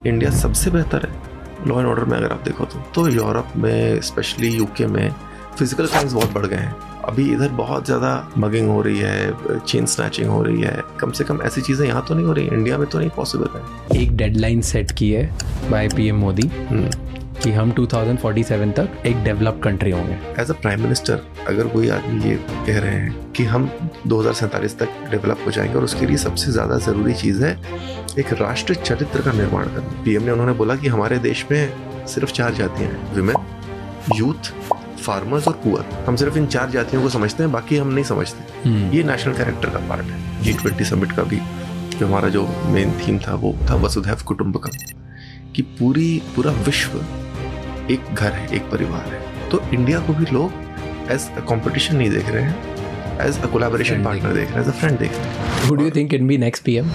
India सबसे बेहतर है लॉ एंड ऑर्डर में अगर आप देखो तो यूरोप में स्पेशली यूके में फिजिकल क्राइम्स बहुत बढ़ गए हैं। अभी इधर बहुत ज़्यादा मगिंग हो रही है, चेन स्नैचिंग हो रही है। कम से कम ऐसी चीज़ें यहाँ तो नहीं हो रही, इंडिया में तो नहीं पॉसिबल है। एक डेडलाइन सेट की है बाय पीएम मोदी कि हम 2047 तक एक डेवलप्ड कंट्री होंगे। एज अ प्राइम मिनिस्टर अगर कोई आदमी ये कह रहे हैं कि हम 2047 तक डेवलप हो जाएंगे और उसके लिए सबसे ज़्यादा ज़रूरी चीज़ है एक राष्ट्र चरित्र का निर्माण करना। पीएम ने उन्होंने बोला कि हमारे देश में सिर्फ 4 जातियाँ हैं, विमेन, यूथ, फार्मर्स और पुअर। हम सिर्फ इन 4 जातियों को समझते हैं, बाकी हम नहीं समझते। ये नेशनल कैरेक्टर का पार्ट है। G20 समिट का भी जो हमारा जो मेन थीम था वो था वसुधैव कुटुंबकम, कि पूरा विश्व एक घर है, एक परिवार है। तो इंडिया को भी लोग एज अ कंपटीशन नहीं देख रहे हैं, एज अ कोलैबोरेशन पार्टनर देख रहे हैं, एज अ फ्रेंड देख रहे हैं। Who do you think can be next PM?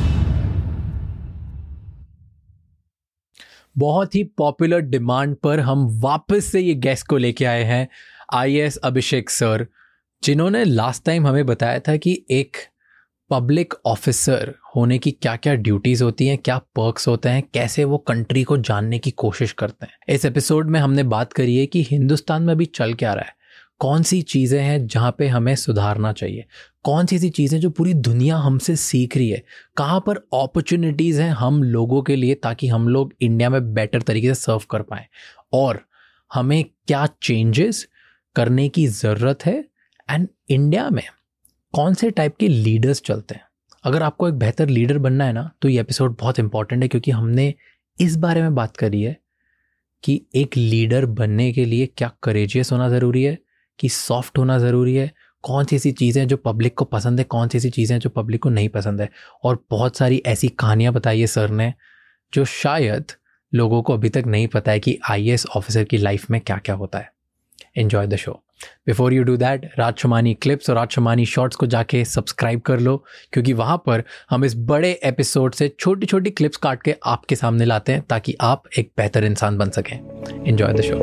बहुत ही पॉपुलर डिमांड पर हम वापस से ये गेस्ट को लेके आए हैं, IAS अभिषेक सर, जिन्होंने लास्ट टाइम हमें बताया था कि एक पब्लिक ऑफिसर होने की क्या क्या ड्यूटीज़ होती हैं, क्या पर्क्स होते हैं, कैसे वो कंट्री को जानने की कोशिश करते हैं। इस एपिसोड में हमने बात करी है कि हिंदुस्तान में अभी चल क्या रहा है, कौन सी चीज़ें हैं जहाँ पे हमें सुधारना चाहिए, कौन सी ऐसी चीज़ें जो पूरी दुनिया हमसे सीख रही है, कहाँ पर अपॉर्चुनिटीज़ हैं हम लोगों के लिए ताकि हम लोग इंडिया में बेटर तरीके से सर्व कर पाएँ, और हमें क्या चेंजेस करने की ज़रूरत है, एंड इंडिया में कौन से टाइप के लीडर्स चलते हैं। अगर आपको एक बेहतर लीडर बनना है ना, तो ये एपिसोड बहुत इंपॉर्टेंट है, क्योंकि हमने इस बारे में बात करी है कि एक लीडर बनने के लिए क्या करेजियस होना ज़रूरी है, कि सॉफ्ट होना ज़रूरी है, कौन सी ऐसी चीज़ें जो पब्लिक को पसंद है, कौन सी ऐसी चीज़ें जो पब्लिक को नहीं पसंद है। और बहुत सारी ऐसी कहानियाँ बताई है सर ने जो शायद लोगों को अभी तक नहीं पता है कि IAS ऑफिसर की लाइफ में क्या क्या होता है। Enjoy the show. Before you do that, Raj Shamani clips और राज शमानी शॉर्ट्स को जाके सब्सक्राइब कर लो, क्योंकि वहाँ पर हम इस बड़े एपिसोड से छोटी छोटी क्लिप्स काट के आपके सामने लाते हैं ताकि आप एक बेहतर इंसान बन सकें। Enjoy the show.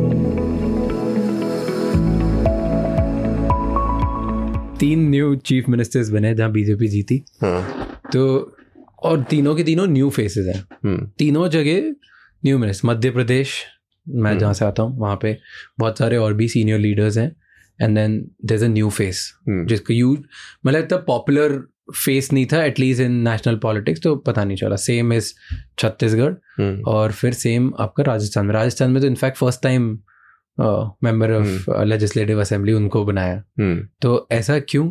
3 new chief ministers बने जहाँ बीजेपी जीती। तो और तीनों के तीनों न्यू फेसेस हैं। तीनों जगह न्यू मिनिस्टर। मध्य प्रदेश, मैं जहाँ से आता हूँ, वहाँ पे बहुत सारे और भी सीनियर लीडर्स हैं, and then there is a new face जिसको मतलब इतना पॉपुलर फेस नहीं था एटलीस्ट इन नेशनल पॉलिटिक्स, तो पता नहीं चला। सेम इज छत्तीसगढ़, और फिर सेम आपका राजस्थान में तो in fact first time member of legislative assembly उनको बनाया। तो ऐसा क्यों?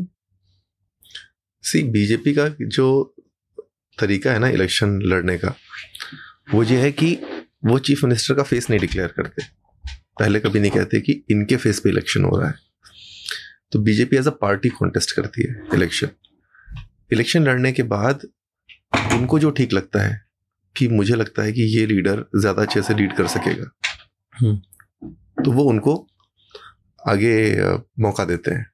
बीजेपी का जो तरीका है ना इलेक्शन लड़ने का, वो ये है कि वो चीफ मिनिस्टर का फेस नहीं डिक्लेयर करते। पहले कभी नहीं कहते कि इनके फेस पे इलेक्शन हो रहा है। तो BJP as a party contest करती है इलेक्शन लड़ने के बाद उनको जो ठीक लगता है कि मुझे लगता है कि ये लीडर ज़्यादा अच्छे से लीड कर सकेगा, तो वो उनको आगे मौका देते हैं।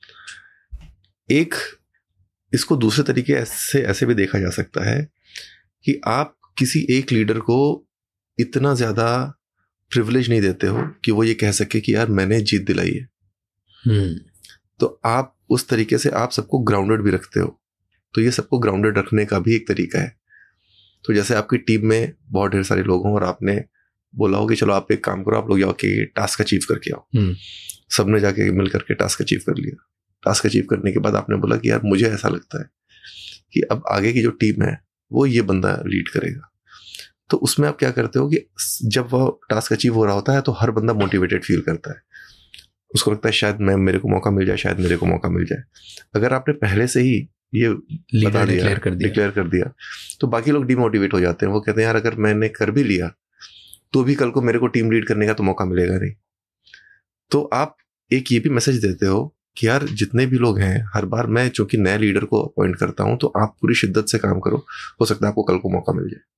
एक इसको दूसरे तरीके से ऐसे भी देखा जा सकता है कि आप किसी एक लीडर को इतना ज़्यादा प्रिविलेज नहीं देते हो कि वो ये कह सके कि यार मैंने जीत दिलाई है। तो आप उस तरीके से आप सबको ग्राउंडेड भी रखते हो। तो ये सबको ग्राउंडेड रखने का भी एक तरीका है। तो जैसे आपकी टीम में बहुत ढेर सारे लोग हों और आपने बोला हो कि चलो आप एक काम करो, आप लोग जाओ कि टास्क अचीव करके आओ। सबने जाके मिल करके टास्क अचीव कर लिया। टास्क अचीव करने के बाद आपने बोला कि यार मुझे ऐसा लगता है कि अब आगे की जो टीम है वो ये बंदा लीड करेगा। तो उसमें आप क्या करते हो कि जब वह टास्क अचीव हो रहा होता है तो हर बंदा मोटिवेटेड फील करता है। उसको लगता है शायद मेरे को मौका मिल जाए, शायद मेरे को मौका मिल जाए। अगर आपने पहले से ही ये बता दिया, डिक्लेयर कर दिया, तो बाकी लोग डिमोटिवेट हो जाते हैं। वो कहते हैं यार अगर मैंने कर भी लिया तो भी कल को मेरे को टीम लीड करने का तो मौका मिलेगा नहीं। तो आप एक ये भी मैसेज देते हो कि यार जितने भी लोग हैं, हर बार मैं चूंकि नए लीडर को अपॉइंट करता हूं, तो आप पूरी शिद्दत से काम करो, हो सकता है आपको कल को मौका मिल जाए।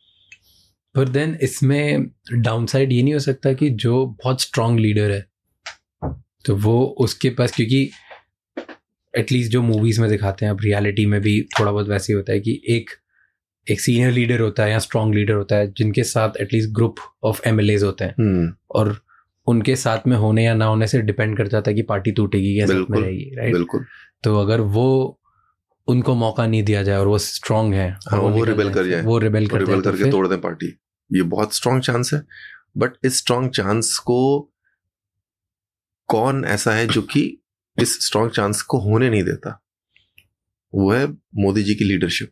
पर देन इसमें डाउनसाइड ये नहीं हो सकता कि जो बहुत स्ट्रांग लीडर है तो वो उसके पास, क्योंकि एटलीस्ट जो मूवीज में दिखाते हैं, अब रियलिटी में भी थोड़ा बहुत वैसे ही होता है कि एक सीनियर लीडर होता है या स्ट्रांग लीडर होता है जिनके साथ एटलीस्ट ग्रुप ऑफ MLAs होते हैं, और उनके साथ में होने या ना होने से डिपेंड कर जाता है कि पार्टी टूटेगी या साथ में रहेगी, राइट? बिल्कुल। तो अगर वो उनको मौका नहीं दिया जाए और वो स्ट्रांग है, हाँ, वो रिबेल कर जाए, वो रिबेल करके तोड़ दें पार्टी, ये बहुत स्ट्रांग चांस है। बट इस स्ट्रांग चांस को कौन ऐसा है जो कि इस स्ट्रांग चांस को होने नहीं देता? वो है मोदी जी की लीडरशिप।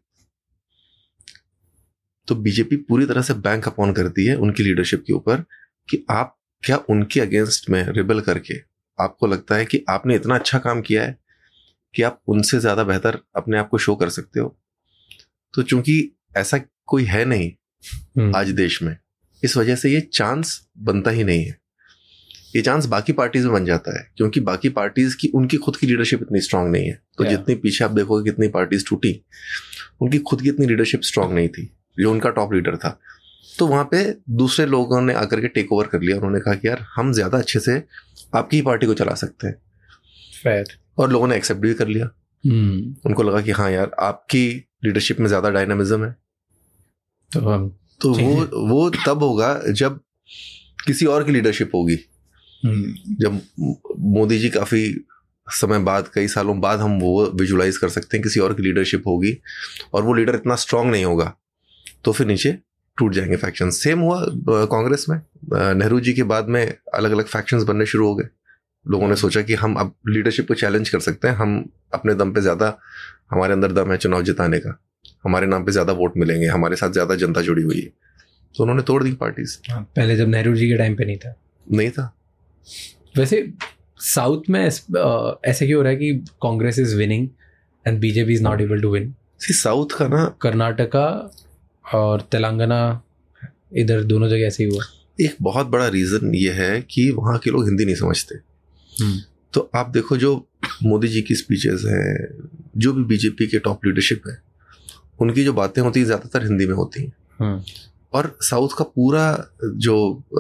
तो बीजेपी पूरी तरह से बैंक अपॉन करती है उनकी लीडरशिप के ऊपर कि आप क्या उनके अगेंस्ट में रिबेल करके आपको लगता है कि आपने इतना अच्छा काम किया है कि आप उनसे ज्यादा बेहतर अपने आप को शो कर सकते हो। तो चूंकि ऐसा कोई है नहीं आज देश में, इस वजह से ये चांस बनता ही नहीं है। ये चांस बाकी पार्टीज में बन जाता है क्योंकि बाकी पार्टीज की उनकी खुद की लीडरशिप इतनी स्ट्रांग नहीं है। तो जितनी पीछे आप देखोगे कितनी पार्टीज टूटी, उनकी खुद की इतनी लीडरशिप स्ट्रांग नहीं थी, जो उनका टॉप लीडर था। तो वहां पे दूसरे लोगों ने आकर के टेक ओवर कर लिया। उन्होंने कहा कि यार हम ज्यादा अच्छे से आपकी ही पार्टी को चला सकते हैं। फेयर। और लोगों ने एक्सेप्ट भी कर लिया। उनको लगा कि हाँ यार आपकी लीडरशिप में ज्यादा डायनामिज्म है। तो वो तब होगा जब किसी और की लीडरशिप होगी। जब मोदी जी काफी समय बाद, कई सालों बाद हम वो विजुलाइज कर सकते हैं किसी और की लीडरशिप होगी और वो लीडर इतना स्ट्रांग नहीं होगा, तो फिर नीचे टूट जाएंगे फैक्शन। सेम हुआ कांग्रेस में। नेहरू जी के बाद में अलग अलग फैक्शंस बनने शुरू हो गए। लोगों ने सोचा कि हम अब लीडरशिप को चैलेंज कर सकते हैं, हम अपने दम पे ज्यादा, हमारे अंदर दम है चुनाव जिताने का, हमारे नाम पे ज्यादा वोट मिलेंगे, हमारे साथ ज्यादा जनता जुड़ी हुई है। तो उन्होंने तोड़ दी पार्टीज। पहले जब नेहरू जी के टाइम पे नहीं था। वैसे साउथ में ऐसे क्यों हो रहा है कि Congress is winning and BJP is not able to win? South का ना, कर्नाटका और तेलंगाना, इधर दोनों जगह ऐसे ही हुआ। एक बहुत बड़ा रीजन ये है कि वहाँ के लोग हिंदी नहीं समझते। तो आप देखो जो मोदी जी की स्पीचेस हैं, जो भी बीजेपी के टॉप लीडरशिप है, उनकी जो बातें होती हैं ज्यादातर हिंदी में होती हैं। और साउथ का पूरा जो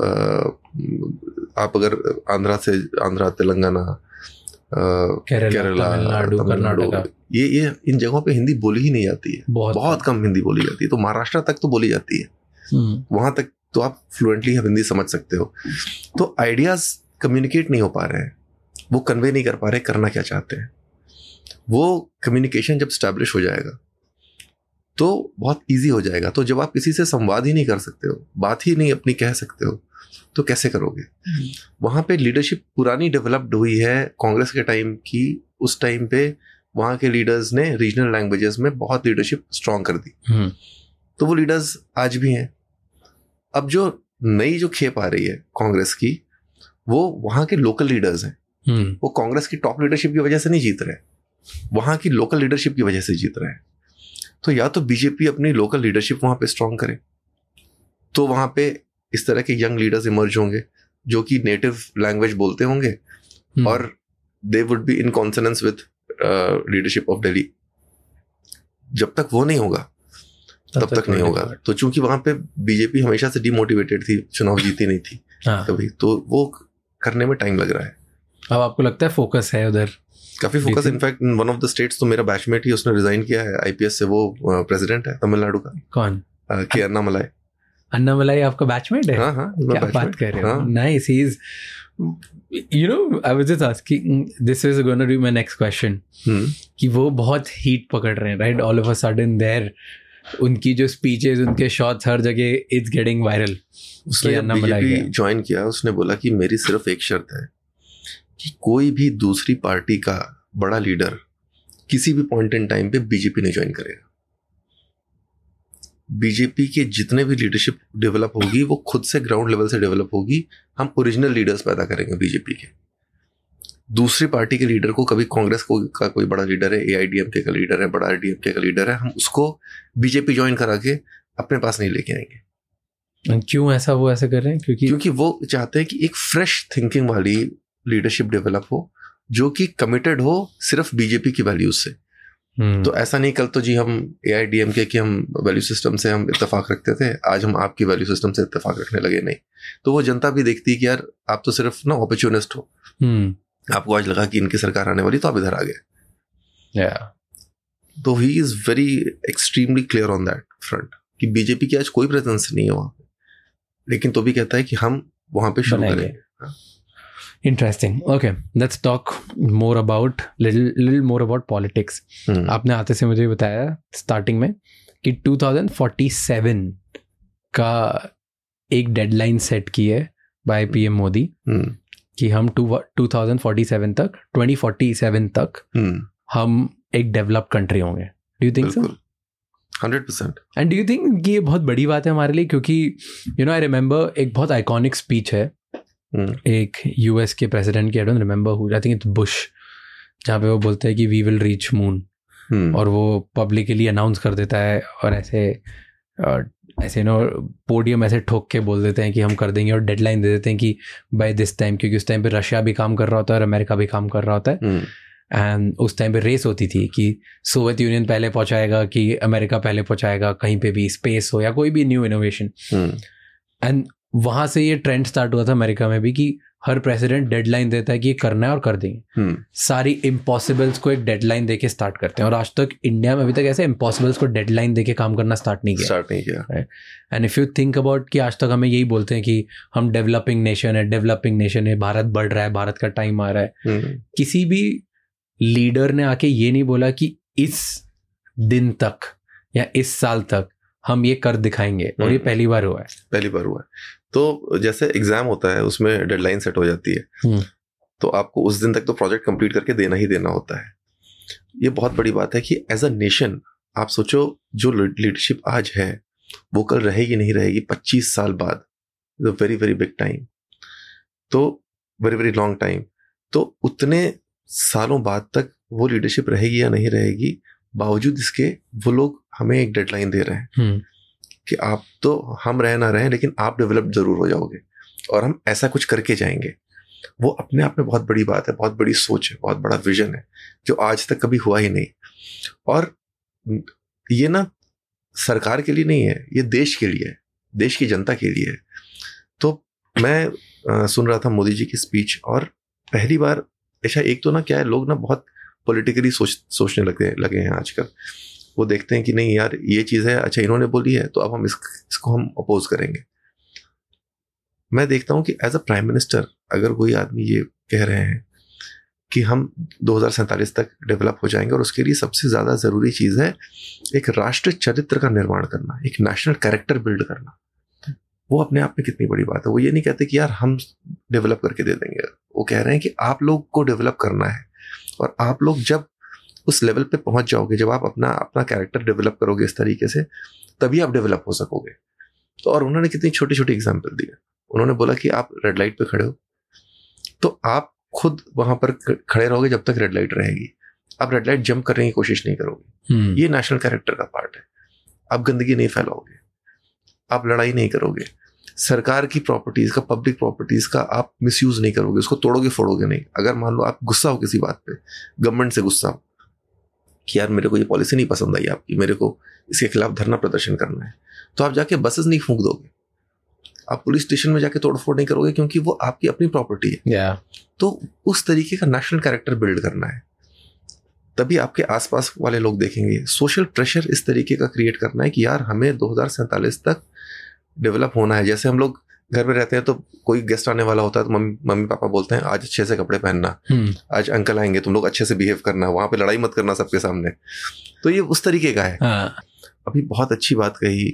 आप अगर आंध्रा, तेलंगाना, केरला, तमिलनाडु, ये इन जगहों पे हिंदी बोली ही नहीं जाती है। बहुत कम हिंदी बोली जाती है। तो महाराष्ट्र तक तो बोली जाती है, वहां तक तो आप फ्लुएंटली हिंदी समझ सकते हो। तो आइडियाज कम्युनिकेट नहीं हो पा रहे हैं, वो कन्वे नहीं कर पा रहे करना क्या चाहते हैं। वो कम्युनिकेशन जब स्टैब्लिश हो जाएगा तो बहुत इजी हो जाएगा। तो जब आप किसी से संवाद ही नहीं कर सकते हो, बात ही नहीं अपनी कह सकते हो, तो कैसे करोगे? वहां पे लीडरशिप पुरानी डेवलप्ड हुई है कांग्रेस के टाइम की। उस टाइम पे वहां के लीडर्स ने रीजनल लैंग्वेजेस में बहुत लीडरशिप स्ट्रांग कर दी। तो वो लीडर्स आज भी हैं। अब जो नई जो खेप आ रही है कांग्रेस की, वो वहां के लोकल लीडर्स हैं। वो कांग्रेस की टॉप लीडरशिप की वजह से नहीं जीत रहे, वहां की लोकल लीडरशिप की वजह से जीत रहे हैं। तो या तो बीजेपी अपनी लोकल लीडरशिप वहां पे स्ट्रांग करे, तो वहां पे इस तरह के यंग लीडर्स इमर्ज होंगे जो कि नेटिव लैंग्वेज बोलते होंगे और they would be in consonance with leadership of Delhi. जब तक वो नहीं होगा तब तक नहीं होगा। तो चूंकि वहां पे बीजेपी हमेशा से डिमोटिवेटेड थी, चुनाव जीती नहीं थी कभी, तो वो करने में टाइम लग रहा है। अब आपको लगता है फोकस है उधर? काफी focus. In fact one of the states, तो मेरा बैचमेट ही उसने रिजाइन किया है आईपीएस से, वो प्रेसिडेंट है तमिलनाडु का। कौन? के अन्नामलाई। अन्नामलाई आपका बैचमेट है? हाँ, क्या बात कर रहे हो? Nice. He is, you know, I was just asking, this is going to be my next question, कि वो बहुत हीट पकड़ रहे हैं, right? All of a sudden there, उनकी जो स्पीचेस, उनके शॉट्स हर जगह इट्स गेटिंग वायरल। उसने बीजेपी ज्वाइन किया, उसने बोला कि मेरी सिर्फ एक शर्त है कि कोई भी दूसरी पार्टी का बड़ा लीडर किसी भी पॉइंट इन टाइम पे बीजेपी नहीं ज्वाइन करेगा। बीजेपी के जितने भी लीडरशिप डेवलप होगी वो खुद से ग्राउंड लेवल से डेवलप होगी। हम ओरिजिनल लीडर्स पैदा करेंगे बीजेपी के। दूसरी पार्टी के लीडर को, कभी कांग्रेस का कोई बड़ा लीडर है, एआईडीएमके का लीडर है, बड़ा डीएमके का लीडर है, हम उसको बीजेपी ज्वाइन करा के अपने पास नहीं लेके आएंगे। क्यों ऐसा वो ऐसे कर रहे हैं? क्योंकि वो चाहते हैं कि एक फ्रेश थिंकिंग वाली लीडरशिप डेवलप हो जो कि कमिटेड हो सिर्फ बीजेपी की वैल्यूज से। तो ऐसा नहीं कल तो जी हम एआईडीएमके की हम वैल्यू सिस्टम से हम इत्तेफाक रखते थे, आज हम आपकी वैल्यू सिस्टम से इत्तेफाक रखने लगे। नहीं, तो वो जनता भी देखती है कि यार आप तो सिर्फ ना अपॉर्चुनिस्ट हो, आपको आज लगा कि इनकी सरकार आने वाली तो आप इधर आ गए। तो he is very extremely clear on that front कि बीजेपी की आज कोई प्रेजेंस नहीं है वहां पे, लेकिन तो भी कहता है कि हम वहां पे शुरू करेंगे। Interesting. Okay, let's talk more about little more about politics. आपने आते से मुझे बताया स्टार्टिंग में कि 2047 का एक डेडलाइन सेट की है बाय पीएम मोदी कि हम 2047 तक हम एक डेवलप्ड कंट्री होंगे. Do you think so? 100%. And do you think कि ये बहुत बड़ी बात है हमारे लिए? क्योंकि आई रिमेंबर एक बहुत आइकॉनिक स्पीच है एक यूएस के प्रेसिडेंट की, I don't remember who, I think it's Bush, जहाँ पे वो बोलते हैं कि वी विल रीच मून, और वो पब्लिकली अनाउंस कर देता है और ऐसे पोडियम ऐसे ठोक के बोल देते हैं कि हम कर देंगे, और डेडलाइन दे देते हैं कि बाय दिस टाइम, क्योंकि उस टाइम पे रशिया भी काम कर रहा होता है और अमेरिका भी काम कर रहा होता है. एंड उस टाइम पे रेस होती थी कि सोवियत यूनियन पहले पहुंचाएगा कि अमेरिका पहले पहुंचाएगा, कहीं पे भी स्पेस हो या कोई भी न्यू इनोवेशन. एंड वहां से ये ट्रेंड स्टार्ट हुआ था अमेरिका में भी कि हर प्रेसिडेंट डेडलाइन देता है कि ये करना है और कर देंगे. सारी इम्पॉसिबल्स को एक डेडलाइन देके स्टार्ट करते हैं, और आज तक इंडिया में अभी तक ऐसे इम्पॉसिबल्स को डेडलाइन देके काम करना स्टार्ट नहीं किया. And if you think about कि आज तक हमें यही बोलते हैं कि हम डेवलपिंग नेशन है, भारत बढ़ रहा है, भारत का टाइम आ रहा है. किसी भी लीडर ने आके ये नहीं बोला कि इस दिन तक या इस साल तक हम ये कर दिखाएंगे, और ये पहली बार हुआ है. तो जैसे एग्जाम होता है उसमें डेडलाइन सेट हो जाती है, तो आपको उस दिन तक तो प्रोजेक्ट कंप्लीट करके देना ही देना होता है. ये बहुत बड़ी बात है कि एज अ नेशन आप सोचो, जो लीडरशिप आज है वो कल रहेगी नहीं रहेगी 25 साल बाद. वेरी वेरी बिग टाइम, तो वेरी वेरी लॉन्ग टाइम. तो उतने सालों बाद तक वो लीडरशिप रहेगी या नहीं रहेगी, बावजूद इसके वो लोग हमें एक डेडलाइन दे रहे हैं कि आप तो हम रह ना रहे लेकिन आप डेवलप जरूर हो जाओगे और हम ऐसा कुछ करके जाएंगे. वो अपने आप में बहुत बड़ी बात है, बहुत बड़ी सोच है, बहुत बड़ा विजन है जो आज तक कभी हुआ ही नहीं. और ये ना सरकार के लिए नहीं है, ये देश के लिए है, देश की जनता के लिए है. तो मैं सुन रहा था मोदी जी की स्पीच, और पहली बार ऐसा, एक तो ना क्या है, लोग ना बहुत पॉलिटिकली सोचने लगे हैं आजकल. वो देखते हैं कि नहीं यार ये चीज़ है, अच्छा इन्होंने बोली है तो अब हम इसको हम अपोज करेंगे. मैं देखता हूं कि एज अ प्राइम मिनिस्टर अगर कोई आदमी ये कह रहे हैं कि हम 2047 तक डेवलप हो जाएंगे, और उसके लिए सबसे ज़्यादा ज़रूरी चीज़ है एक राष्ट्र चरित्र का निर्माण करना, एक नेशनल कैरेक्टर बिल्ड करना, वो अपने आप में कितनी बड़ी बात है. वो ये नहीं कहते कि यार हम डेवलप करके दे देंगे, वो कह रहे हैं कि आप लोग को डेवलप करना है, और आप लोग जब उस लेवल पे पहुंच जाओगे, जब आप अपना कैरेक्टर डेवलप करोगे इस तरीके से, तभी आप डेवलप हो सकोगे. तो और उन्होंने कितनी छोटी छोटी एग्जाम्पल दिए. उन्होंने बोला कि आप रेड लाइट पे खड़े हो तो आप खुद वहां पर खड़े रहोगे जब तक रेड लाइट रहेगी. आप रेड लाइट जंप करने की कोशिश नहीं करोगे. ये नेशनल कैरेक्टर का पार्ट है. आप गंदगी नहीं फैलाओगे, आप लड़ाई नहीं करोगे, सरकार की प्रॉपर्टीज का, पब्लिक प्रॉपर्टीज का आप मिसयूज नहीं करोगे, उसको तोड़ोगे फोड़ोगे नहीं. अगर मान लो आप गुस्सा हो किसी बात पे, गवर्नमेंट से गुस्सा हो कि यार मेरे को ये पॉलिसी नहीं पसंद आई आपकी, मेरे को इसके खिलाफ धरना प्रदर्शन करना है, तो आप जाके बसेस नहीं फूंक दोगे, आप पुलिस स्टेशन में जाके तोड़फोड़ नहीं करोगे, क्योंकि वो आपकी अपनी प्रॉपर्टी है. तो उस तरीके का नेशनल कैरेक्टर बिल्ड करना है, तभी आपके आसपास वाले लोग देखेंगे. सोशल प्रेशर इस तरीके का क्रिएट करना है कि यार हमें 2047 तक डेवलप होना है. जैसे हम लोग घर में रहते हैं तो कोई गेस्ट आने वाला होता है तो मम्मी पापा बोलते हैं आज अच्छे से कपड़े पहनना, आज अंकल आएंगे तुम लोग अच्छे से बिहेव करना, वहां पे लड़ाई मत करना सबके सामने. तो ये उस तरीके का है. अभी बहुत अच्छी बात कही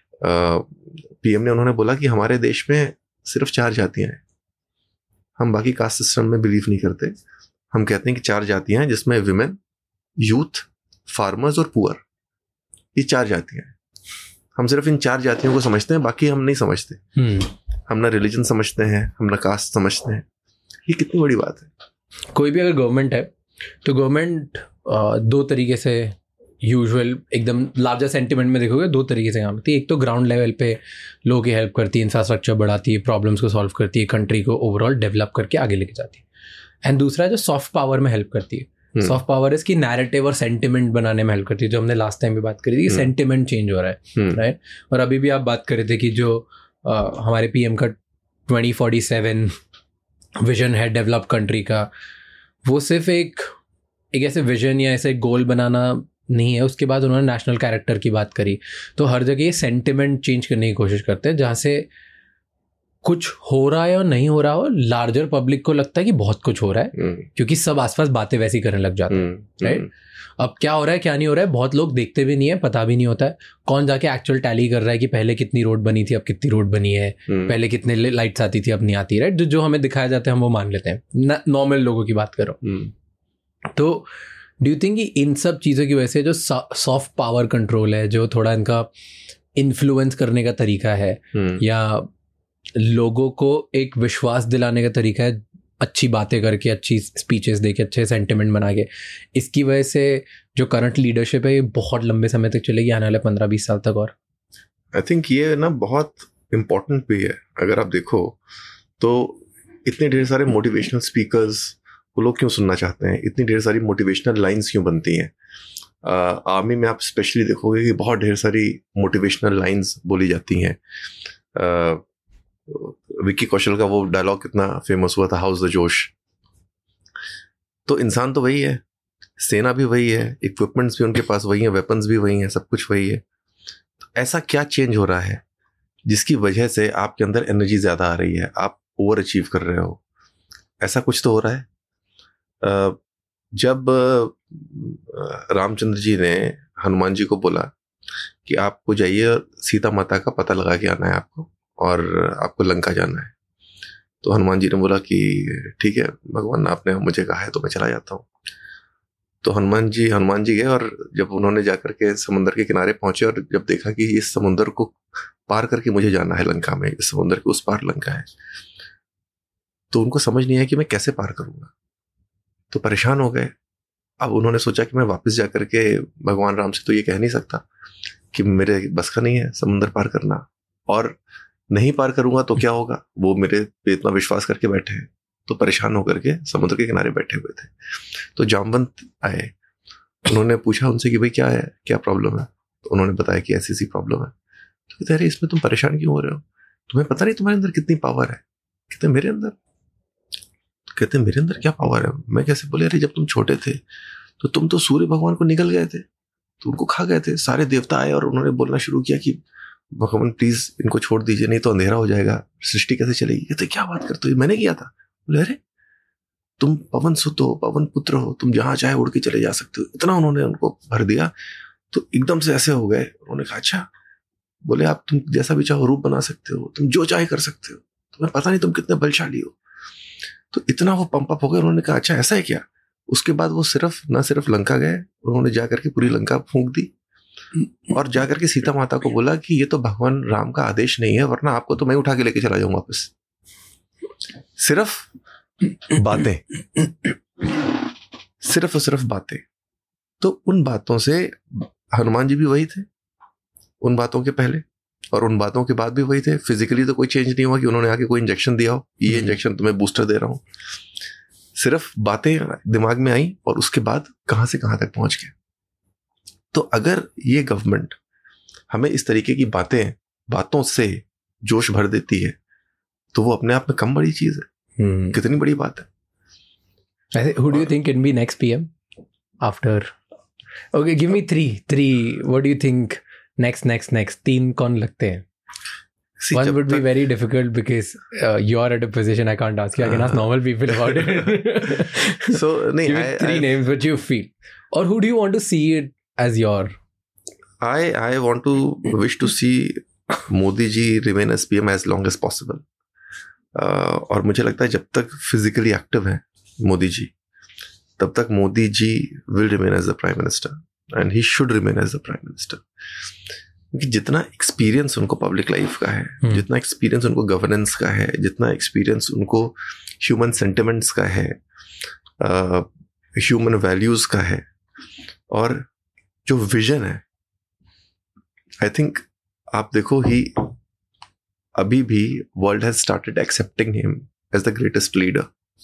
पीएम ने. उन्होंने बोला कि हमारे देश में सिर्फ 4 जातियां हैं, हम बाकी कास्ट सिस्टम में बिलीव नहीं करते. हम कहते हैं कि 4 जातियां हैं जिसमें विमेन, यूथ, फार्मर्स और पुअर, ये 4 जातियां हैं. हम सिर्फ इन 4 जातियों को समझते हैं, बाकी हम नहीं समझते. हम ना रिलीजन समझते हैं, हम ना कास्ट समझते हैं. ये कितनी बड़ी बात है. कोई भी अगर गवर्नमेंट है तो गवर्नमेंट 2 तरीके से, यूजुअल एकदम लार्जर सेंटिमेंट में देखोगे 2 तरीके से काम करती है. एक तो ग्राउंड लेवल पे लोगों की हेल्प करती है, इंफ्रास्ट्रक्चर बढ़ाती है, प्रॉब्लम्स को सॉल्व करती है, कंट्री को ओवरऑल डेवलप करके आगे लेके जाती है. एंड दूसरा है जो सॉफ्ट पावर में हेल्प करती है. सॉफ्ट पावर इसकी नैरेटिव और सेंटिमेंट बनाने में हेल्प करती है, जो हमने लास्ट टाइम भी बात करी थी कि सेंटिमेंट चेंज हो रहा है, राइट. और अभी भी आप बात कर रहे थे कि जो हमारे पीएम का 2047 विजन है डेवलप कंट्री का, वो सिर्फ एक ऐसे विजन या ऐसे गोल बनाना नहीं है. उसके बाद उन्होंने नेशनल कैरेक्टर की बात करी. तो हर जगह ये सेंटिमेंट चेंज करने की कोशिश करते हैं, जहाँ से कुछ हो रहा है और नहीं हो रहा हो, लार्जर पब्लिक को लगता है कि बहुत कुछ हो रहा है, क्योंकि सब आसपास बातें वैसी करने लग जाते हैं, राइट? अब क्या हो रहा है क्या नहीं हो रहा है बहुत लोग देखते भी नहीं है, पता भी नहीं होता है। कौन जाके एक्चुअल टैली कर रहा है कि पहले कितनी रोड बनी थी, अब कितनी रोड बनी है, पहले कितने लाइट्स आती थी, अब नहीं आती, राइट? जो हमें दिखाया जाता है हम वो मान लेते हैं, नॉर्मल लोगों की बात करो। तो डू यू थिंक कि इन सब चीज़ों की वजह से जो सॉफ्ट पावर कंट्रोल है, जो थोड़ा इनका इन्फ्लुएंस करने का तरीका है, या लोगों को एक विश्वास दिलाने का तरीका है, अच्छी बातें करके, अच्छी स्पीचेस देके, अच्छे सेंटिमेंट बना के, इसकी वजह से जो करंट लीडरशिप है ये बहुत लंबे समय तक चलेगी, आने वाले 15-20 साल तक? और आई थिंक ये ना बहुत इम्पोर्टेंट भी है। अगर आप देखो तो इतने ढेर सारे मोटिवेशनल स्पीकर्स वो लोग क्यों सुनना चाहते हैं, इतनी ढेर सारी मोटिवेशनल लाइंस क्यों बनती हैं? आर्मी में आप स्पेशली देखोगे कि बहुत ढेर सारी मोटिवेशनल लाइंस बोली जाती हैं। विक्की कौशल का वो डायलॉग कितना फेमस हुआ था, हाउस द जोश। तो इंसान तो वही है, सेना भी वही है, इक्विपमेंट्स भी उनके पास वही है, वेपन्स भी वही हैं, सब कुछ वही है। तो ऐसा क्या चेंज हो रहा है जिसकी वजह से आपके अंदर एनर्जी ज़्यादा आ रही है, आप ओवर अचीव कर रहे हो? ऐसा कुछ तो हो रहा है। जब रामचंद्र जी ने हनुमान जी को बोला कि आपको जाइए सीता माता का पता लगा के आना है आपको, और आपको लंका जाना है, तो हनुमान जी ने बोला कि ठीक है भगवान, आपने मुझे कहा है तो मैं चला जाता हूँ। तो हनुमान जी गए, और जब उन्होंने जाकर के समुद्र के किनारे पहुंचे और जब देखा कि इस समुद्र को पार करके मुझे जाना है लंका में, इस समुद्र के उस पार लंका है, तो उनको समझ नहीं आया कि मैं कैसे पार करूंगा, तो परेशान हो गए। अब उन्होंने सोचा कि मैं वापस जाकर के भगवान राम से तो ये कह नहीं सकता कि मेरे बस का नहीं है समुद्र पार करना, और नहीं पार करूंगा तो क्या होगा, वो मेरे पे इतना विश्वास करके बैठे हैं। तो परेशान होकर के समुद्र के किनारे बैठे हुए थे। तो जामवंत आए, उन्होंने पूछा उनसे कि भाई क्या है, क्या प्रॉब्लम है? तो उन्होंने बताया कि ऐसी सी प्रॉब्लम है। तो कहते अरे इसमें तुम परेशान क्यों हो रहे हो, तुम्हें पता नहीं तुम्हारे अंदर कितनी पावर है? कहते मेरे अंदर? कहते मेरे अंदर क्या पावर है? मैं कैसे? बोले अरे जब तुम छोटे थे तो तुम तो सूर्य भगवान को निकल गए थे, तो उनको खा गए थे। सारे देवता आए और उन्होंने बोलना शुरू किया कि भगवान प्लीज इनको छोड़ दीजिए, नहीं तो अंधेरा हो जाएगा, सृष्टि कैसे चलेगी? कहते क्या बात करते हो, मैंने किया था। बोले अरे तुम पवन सुत हो, पवन पुत्र हो, तुम जहां चाहे उड़ के चले जा सकते हो। इतना उन्होंने उनको भर दिया, तो एकदम से ऐसे हो गए। उन्होंने कहा अच्छा, बोले आप तुम जैसा भी चाहो रूप बना सकते हो, तुम जो चाहे कर सकते हो, तुम्हें पता नहीं तुम कितने बलशाली हो। तो इतना वो पंप अप हो गए। उन्होंने कहा अच्छा ऐसा है क्या? उसके बाद वो न सिर्फ लंका गए, उन्होंने जाकर के पूरी लंका फूंक दी, और जाकर के सीता माता को बोला कि ये तो भगवान राम का आदेश नहीं है, वरना आपको तो मैं उठा के लेके चला जाऊंगा वापस। सिर्फ बातें, सिर्फ और सिर्फ बातें। तो उन बातों से हनुमान जी भी वही थे, उन बातों के पहले और उन बातों के बाद भी वही थे। फिजिकली तो कोई चेंज नहीं हुआ कि उन्होंने आके कोई इंजेक्शन दिया हो, ये इंजेक्शन तुम्हें बूस्टर दे रहा हूं। सिर्फ बातें दिमाग में आई और उसके बाद कहां से कहां तक पहुंच गए। तो अगर ये गवर्नमेंट हमें इस तरीके की बातों से जोश भर देती है, तो वो अपने आप में कम बड़ी चीज है। कितनी बड़ी बात है। Who do you think can be next PM after? Okay, give me three. What do you think next? तीन कौन लगते हैं? One would be very difficult because you're at a position I can't ask you. I can ask normal people about it. So, give me three names which you feel. Or who do you want to see it as your? I want to wish to see Modi ji remain as PM as long as possible. और मुझे लगता है जब तक physically active है मोदी जी, तब तक Modi ji will remain as the prime minister and he should remain as the prime minister. क्योंकि जितना एक्सपीरियंस उनको पब्लिक लाइफ का है, जितना एक्सपीरियंस उनको गवर्नेंस का है, जितना एक्सपीरियंस उनको ह्यूमन सेंटिमेंट्स का है, ह्यूमन वैल्यूज का है, और जो विजन है, आई थिंक आप देखो ही अभी भी world has started accepting him as the greatest leader.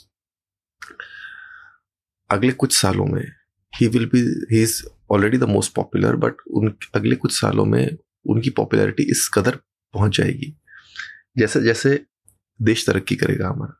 अगले कुछ सालों में he is already the most popular, but अगले कुछ सालों में उनकी पॉपुलैरिटी इस कदर पहुंच जाएगी, जैसे जैसे देश तरक्की करेगा हमारा।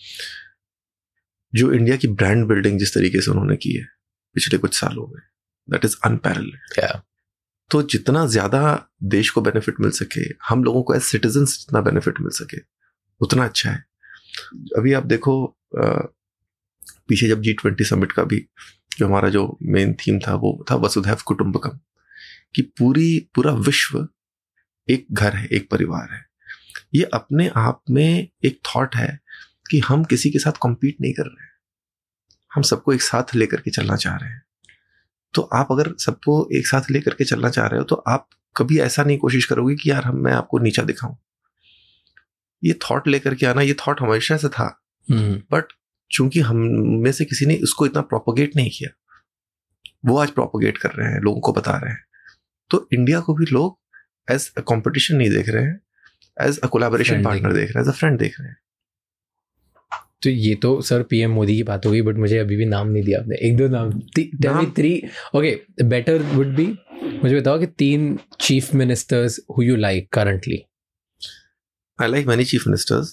जो इंडिया की ब्रांड बिल्डिंग जिस तरीके से उन्होंने की है पिछले कुछ सालों में, दैट इज अनपैरेलल्ड। तो जितना ज्यादा देश को बेनिफिट मिल सके, हम लोगों को एज सिटीजन्स जितना बेनिफिट मिल सके, उतना अच्छा है। अभी आप देखो पीछे जब G20 समिट का भी जो हमारा जो मेन थीम था वो था वसुधैव कुटुंबकम, कि पूरा विश्व एक घर है, एक परिवार है। ये अपने आप में एक थॉट है कि हम किसी के साथ कॉम्पीट नहीं कर रहे हैं, हम सबको एक साथ लेकर के चलना चाह रहे हैं। तो आप अगर सबको एक साथ लेकर के चलना चाह रहे हो तो आप कभी ऐसा नहीं कोशिश करोगे कि यार मैं आपको नीचा दिखाऊं। ये थॉट लेकर के आना, ये थॉट हमेशा से था, बट चूंकि हम में से किसी ने इसको इतना प्रोपोगेट नहीं किया, वो आज प्रोपोगेट कर रहे हैं, लोगों को बता रहे हैं। तो इंडिया को भी लोग एज अ कॉम्पिटिशन नहीं देख रहे हैं, एज अ कोलैबोरेशन पार्टनर देख रहे हैं, एज अ फ्रेंड देख रहे हैं। तो ये तो सर पीएम मोदी की बात होगी, बट मुझे अभी भी नाम नहीं दिया आपने। एक दो नाम, three. Okay, better would be, मुझे बताओ कि 3 chief ministers who you like currently. I like many chief ministers.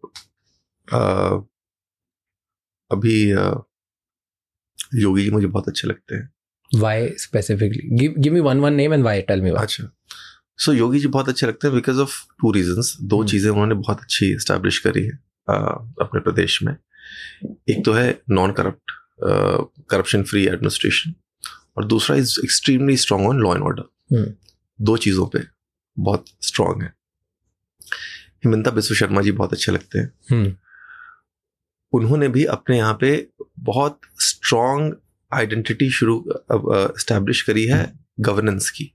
अभी योगी जी मुझे बहुत अच्छे लगते हैं। Why specifically? Give me one name and why. Tell me why. अच्छा, सो योगी जी बहुत अच्छे लगते हैं बिकॉज ऑफ 2 reasons। 2 चीज़ें उन्होंने बहुत अच्छी एस्टैब्लिश करी है अपने प्रदेश में। एक तो है non corrupt, corruption free administration, और दूसरा is extremely strong on law and order. 2 चीज़ों पे बहुत स्ट्रॉन्ग है। हिमंता बिस्व शर्मा जी बहुत अच्छे लगते हैं। उन्होंने भी अपने यहाँ पे बहुत स्ट्रॉन्ग आइडेंटिटी एस्टैब्लिश करी है गवर्नेंस की।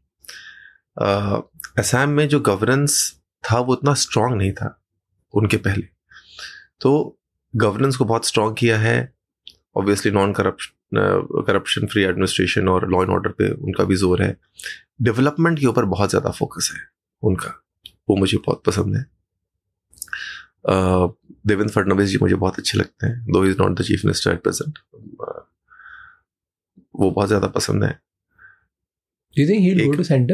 असम में जो गवर्नेंस था वो उतना स्ट्रॉन्ग नहीं था उनके पहले, तो गवर्नेंस को बहुत स्ट्रॉन्ग किया है। Obviously non corruption free administration और लॉ एंड ऑर्डर पे उनका भी जोर है। डेवलपमेंट के ऊपर बहुत ज़्यादा फोकस है उनका, वो मुझे बहुत पसंद है। देवेंद्र फडणवीस जी मुझे बहुत अच्छे लगते हैं, though is not the chief minister at present, वो बहुत ज़्यादा पसंद है। Do you think he'll go to center?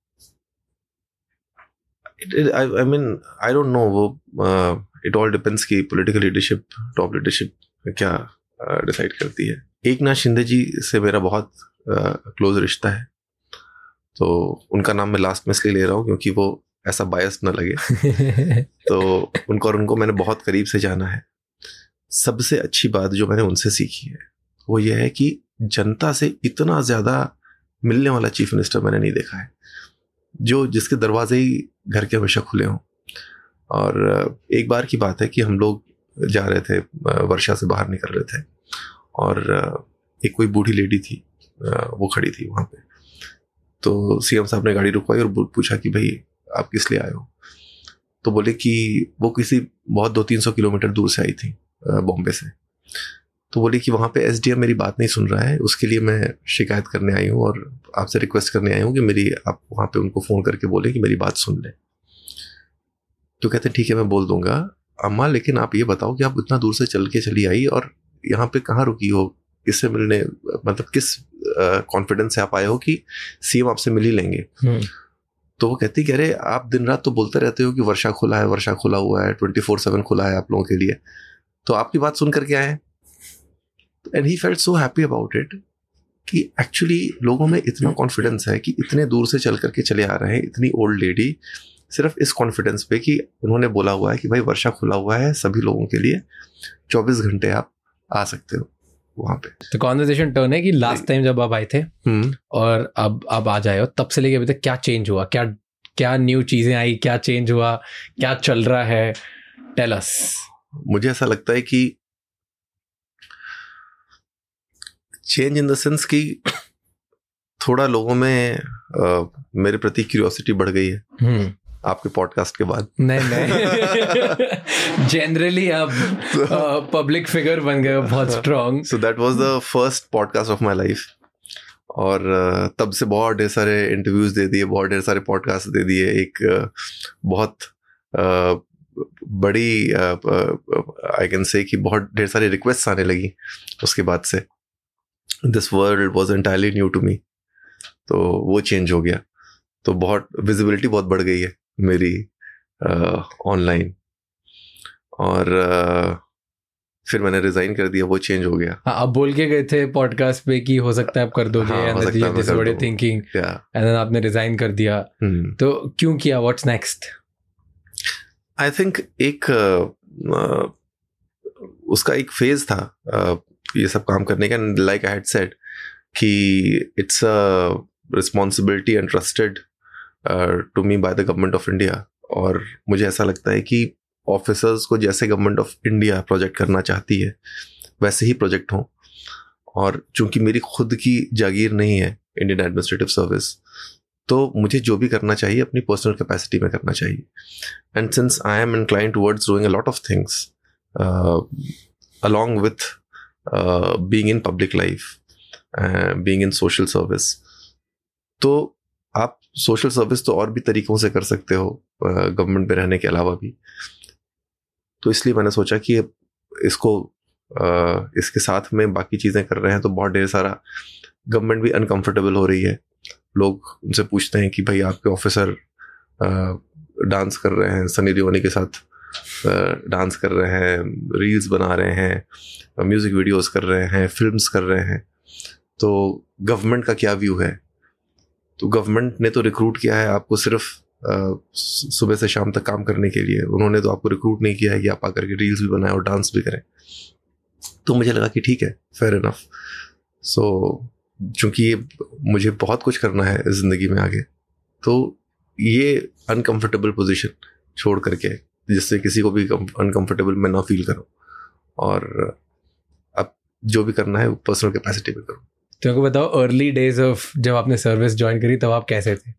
I mean, I don't know, वो it all depends कि political leadership, top leadership क्या डिसाइड करती है। एकनाथ शिंदे जी से मेरा बहुत क्लोज रिश्ता है, तो उनका नाम मैं लास्ट में इसलिए ले रहा हूँ क्योंकि वो ऐसा बायस ना लगे। तो उनको मैंने बहुत करीब से जाना है। सबसे अच्छी बात जो मैंने उनसे सीखी है वो ये है कि जनता से इतना ज़्यादा मिलने वाला चीफ मिनिस्टर मैंने नहीं देखा है, जो जिसके दरवाजे ही घर के हमेशा खुले हों। और एक बार की बात है कि हम लोग जा रहे थे, वर्षा से बाहर निकल रहे थे, और एक कोई बूढ़ी लेडी थी, वो खड़ी थी वहाँ पे। तो सीएम साहब ने गाड़ी रुकवाई और पूछा कि भाई आप किस लिए आए हो? तो बोले कि वो किसी बहुत 200-300 किलोमीटर दूर से आई थी, बॉम्बे से। तो बोली कि वहाँ पे एसडीएम मेरी बात नहीं सुन रहा है, उसके लिए मैं शिकायत करने आई हूँ और आपसे रिक्वेस्ट करने आई हूँ कि आप वहाँ पे उनको फ़ोन करके बोले कि मेरी बात सुन लें। तो कहते ठीक है मैं बोल दूंगा अम्मा, लेकिन आप ये बताओ कि आप इतना दूर से चल के चली आई और यहाँ पे कहाँ रुकी हो, किससे मिलने, मतलब किस कॉन्फिडेंस से आप आए हो कि सीएम आपसे मिल ही लेंगे? तो वो कहती कि अरे आप दिन रात तो बोलते रहते हो कि वर्षा खुला है, वर्षा खुला हुआ है, 24/7 खुला है आप लोगों के लिए, तो आपकी बात सुन करके आए। And he felt so happy about it कि एक्चुअली लोगों में इतना कॉन्फिडेंस है कि इतने दूर से चल करके चले आ रहे हैं, इतनी ओल्ड लेडी, सिर्फ इस कॉन्फिडेंस पे कि उन्होंने बोला हुआ है कि भाई वर्षा खुला हुआ है सभी लोगों के लिए, 24 घंटे आप आ सकते हो वहाँ पे। तो कॉन्वर्सेशन टर्न है कि लास्ट टाइम जब आप आए थे और अब आ जाए हो, तब से लेके अभी तक क्या चेंज हुआ, क्या न्यू चीजें आई, क्या चेंज हुआ, क्या चल रहा है? Tell us. मुझे ऐसा लगता है कि चेंज इन द सेंस कि थोड़ा लोगों में मेरे प्रति क्यूरियोसिटी बढ़ गई है आपके पॉडकास्ट के बाद। नहीं जनरली आप पब्लिक फिगर बन गए बहुत strong. So that was the first podcast of my life, और तब से बहुत ढेर सारे इंटरव्यूज दे दिए, बहुत ढेर सारे पॉडकास्ट दे दिए, एक बहुत बड़ी आई कैन से कि बहुत ढेर सारी रिक्वेस्ट आने लगी उसके बाद से। This world was entirely new to me, तो वो चेंज हो गया, तो बहुत विजिबिलिटी बहुत बढ़ गई है मेरी ऑनलाइन, और फिर मैंने रिजाइन कर दिया, वो चेंज हो गया। आप बोल के गए थे पॉडकास्ट पे कि हो सकता है आप कर दोगे, थिंकिंग, एंड देन आपने रिजाइन कर दिया। तो क्यों किया? What's next? आई थिंक एक उसका एक फेज था ये सब काम करने का, लाइक आई हैड सेड कि it's a responsibility and trusted to me by the government of India. और मुझे ऐसा लगता है कि ऑफिसर्स को जैसे गवर्नमेंट ऑफ इंडिया प्रोजेक्ट करना चाहती है वैसे ही प्रोजेक्ट हों। और चूंकि मेरी खुद की जागीर नहीं है इंडियन एडमिनिस्ट्रेटिव सर्विस, तो मुझे जो भी करना चाहिए अपनी पर्सनल कैपेसिटी में करना चाहिए। And since I am inclined towards doing a lot of things along with being in public life, being in social service, तो आप सोशल सर्विस तो और भी तरीकों से कर सकते हो गवर्नमेंट में रहने के अलावा भी। तो इसलिए मैंने सोचा कि इसको इसके साथ में बाकी चीज़ें कर रहे हैं तो बहुत ढेर सारा गवर्नमेंट भी अनकंफर्टेबल हो रही है। लोग उनसे पूछते हैं कि भाई आपके ऑफिसर डांस कर रहे हैं, सनी लियोनी के साथ डांस कर रहे हैं, रील्स बना रहे हैं, म्यूजिक वीडियोस कर रहे हैं, फिल्म्स कर रहे हैं, तो गवर्नमेंट का क्या व्यू है? तो गवर्नमेंट ने तो रिक्रूट किया है आपको सिर्फ सुबह से शाम तक काम करने के लिए, उन्होंने तो आपको रिक्रूट नहीं किया है कि आप आकर के रील्स भी बनाएं और डांस भी करें। तो मुझे लगा कि ठीक है, फेयर इनफ। सो चूंकि ये मुझे बहुत कुछ करना है ज़िंदगी में आगे, तो ये अनकंफर्टेबल पोजीशन छोड़ करके, जिससे किसी को भी अनकंफर्टेबल मैं ना फील करूं, और अब जो भी करना है वो पर्सनल कैपेसिटी में करूं। तो आपको बताओ, अर्ली डेज ऑफ जब आपने सर्विस ज्वाइन करी तब आप कैसे थे?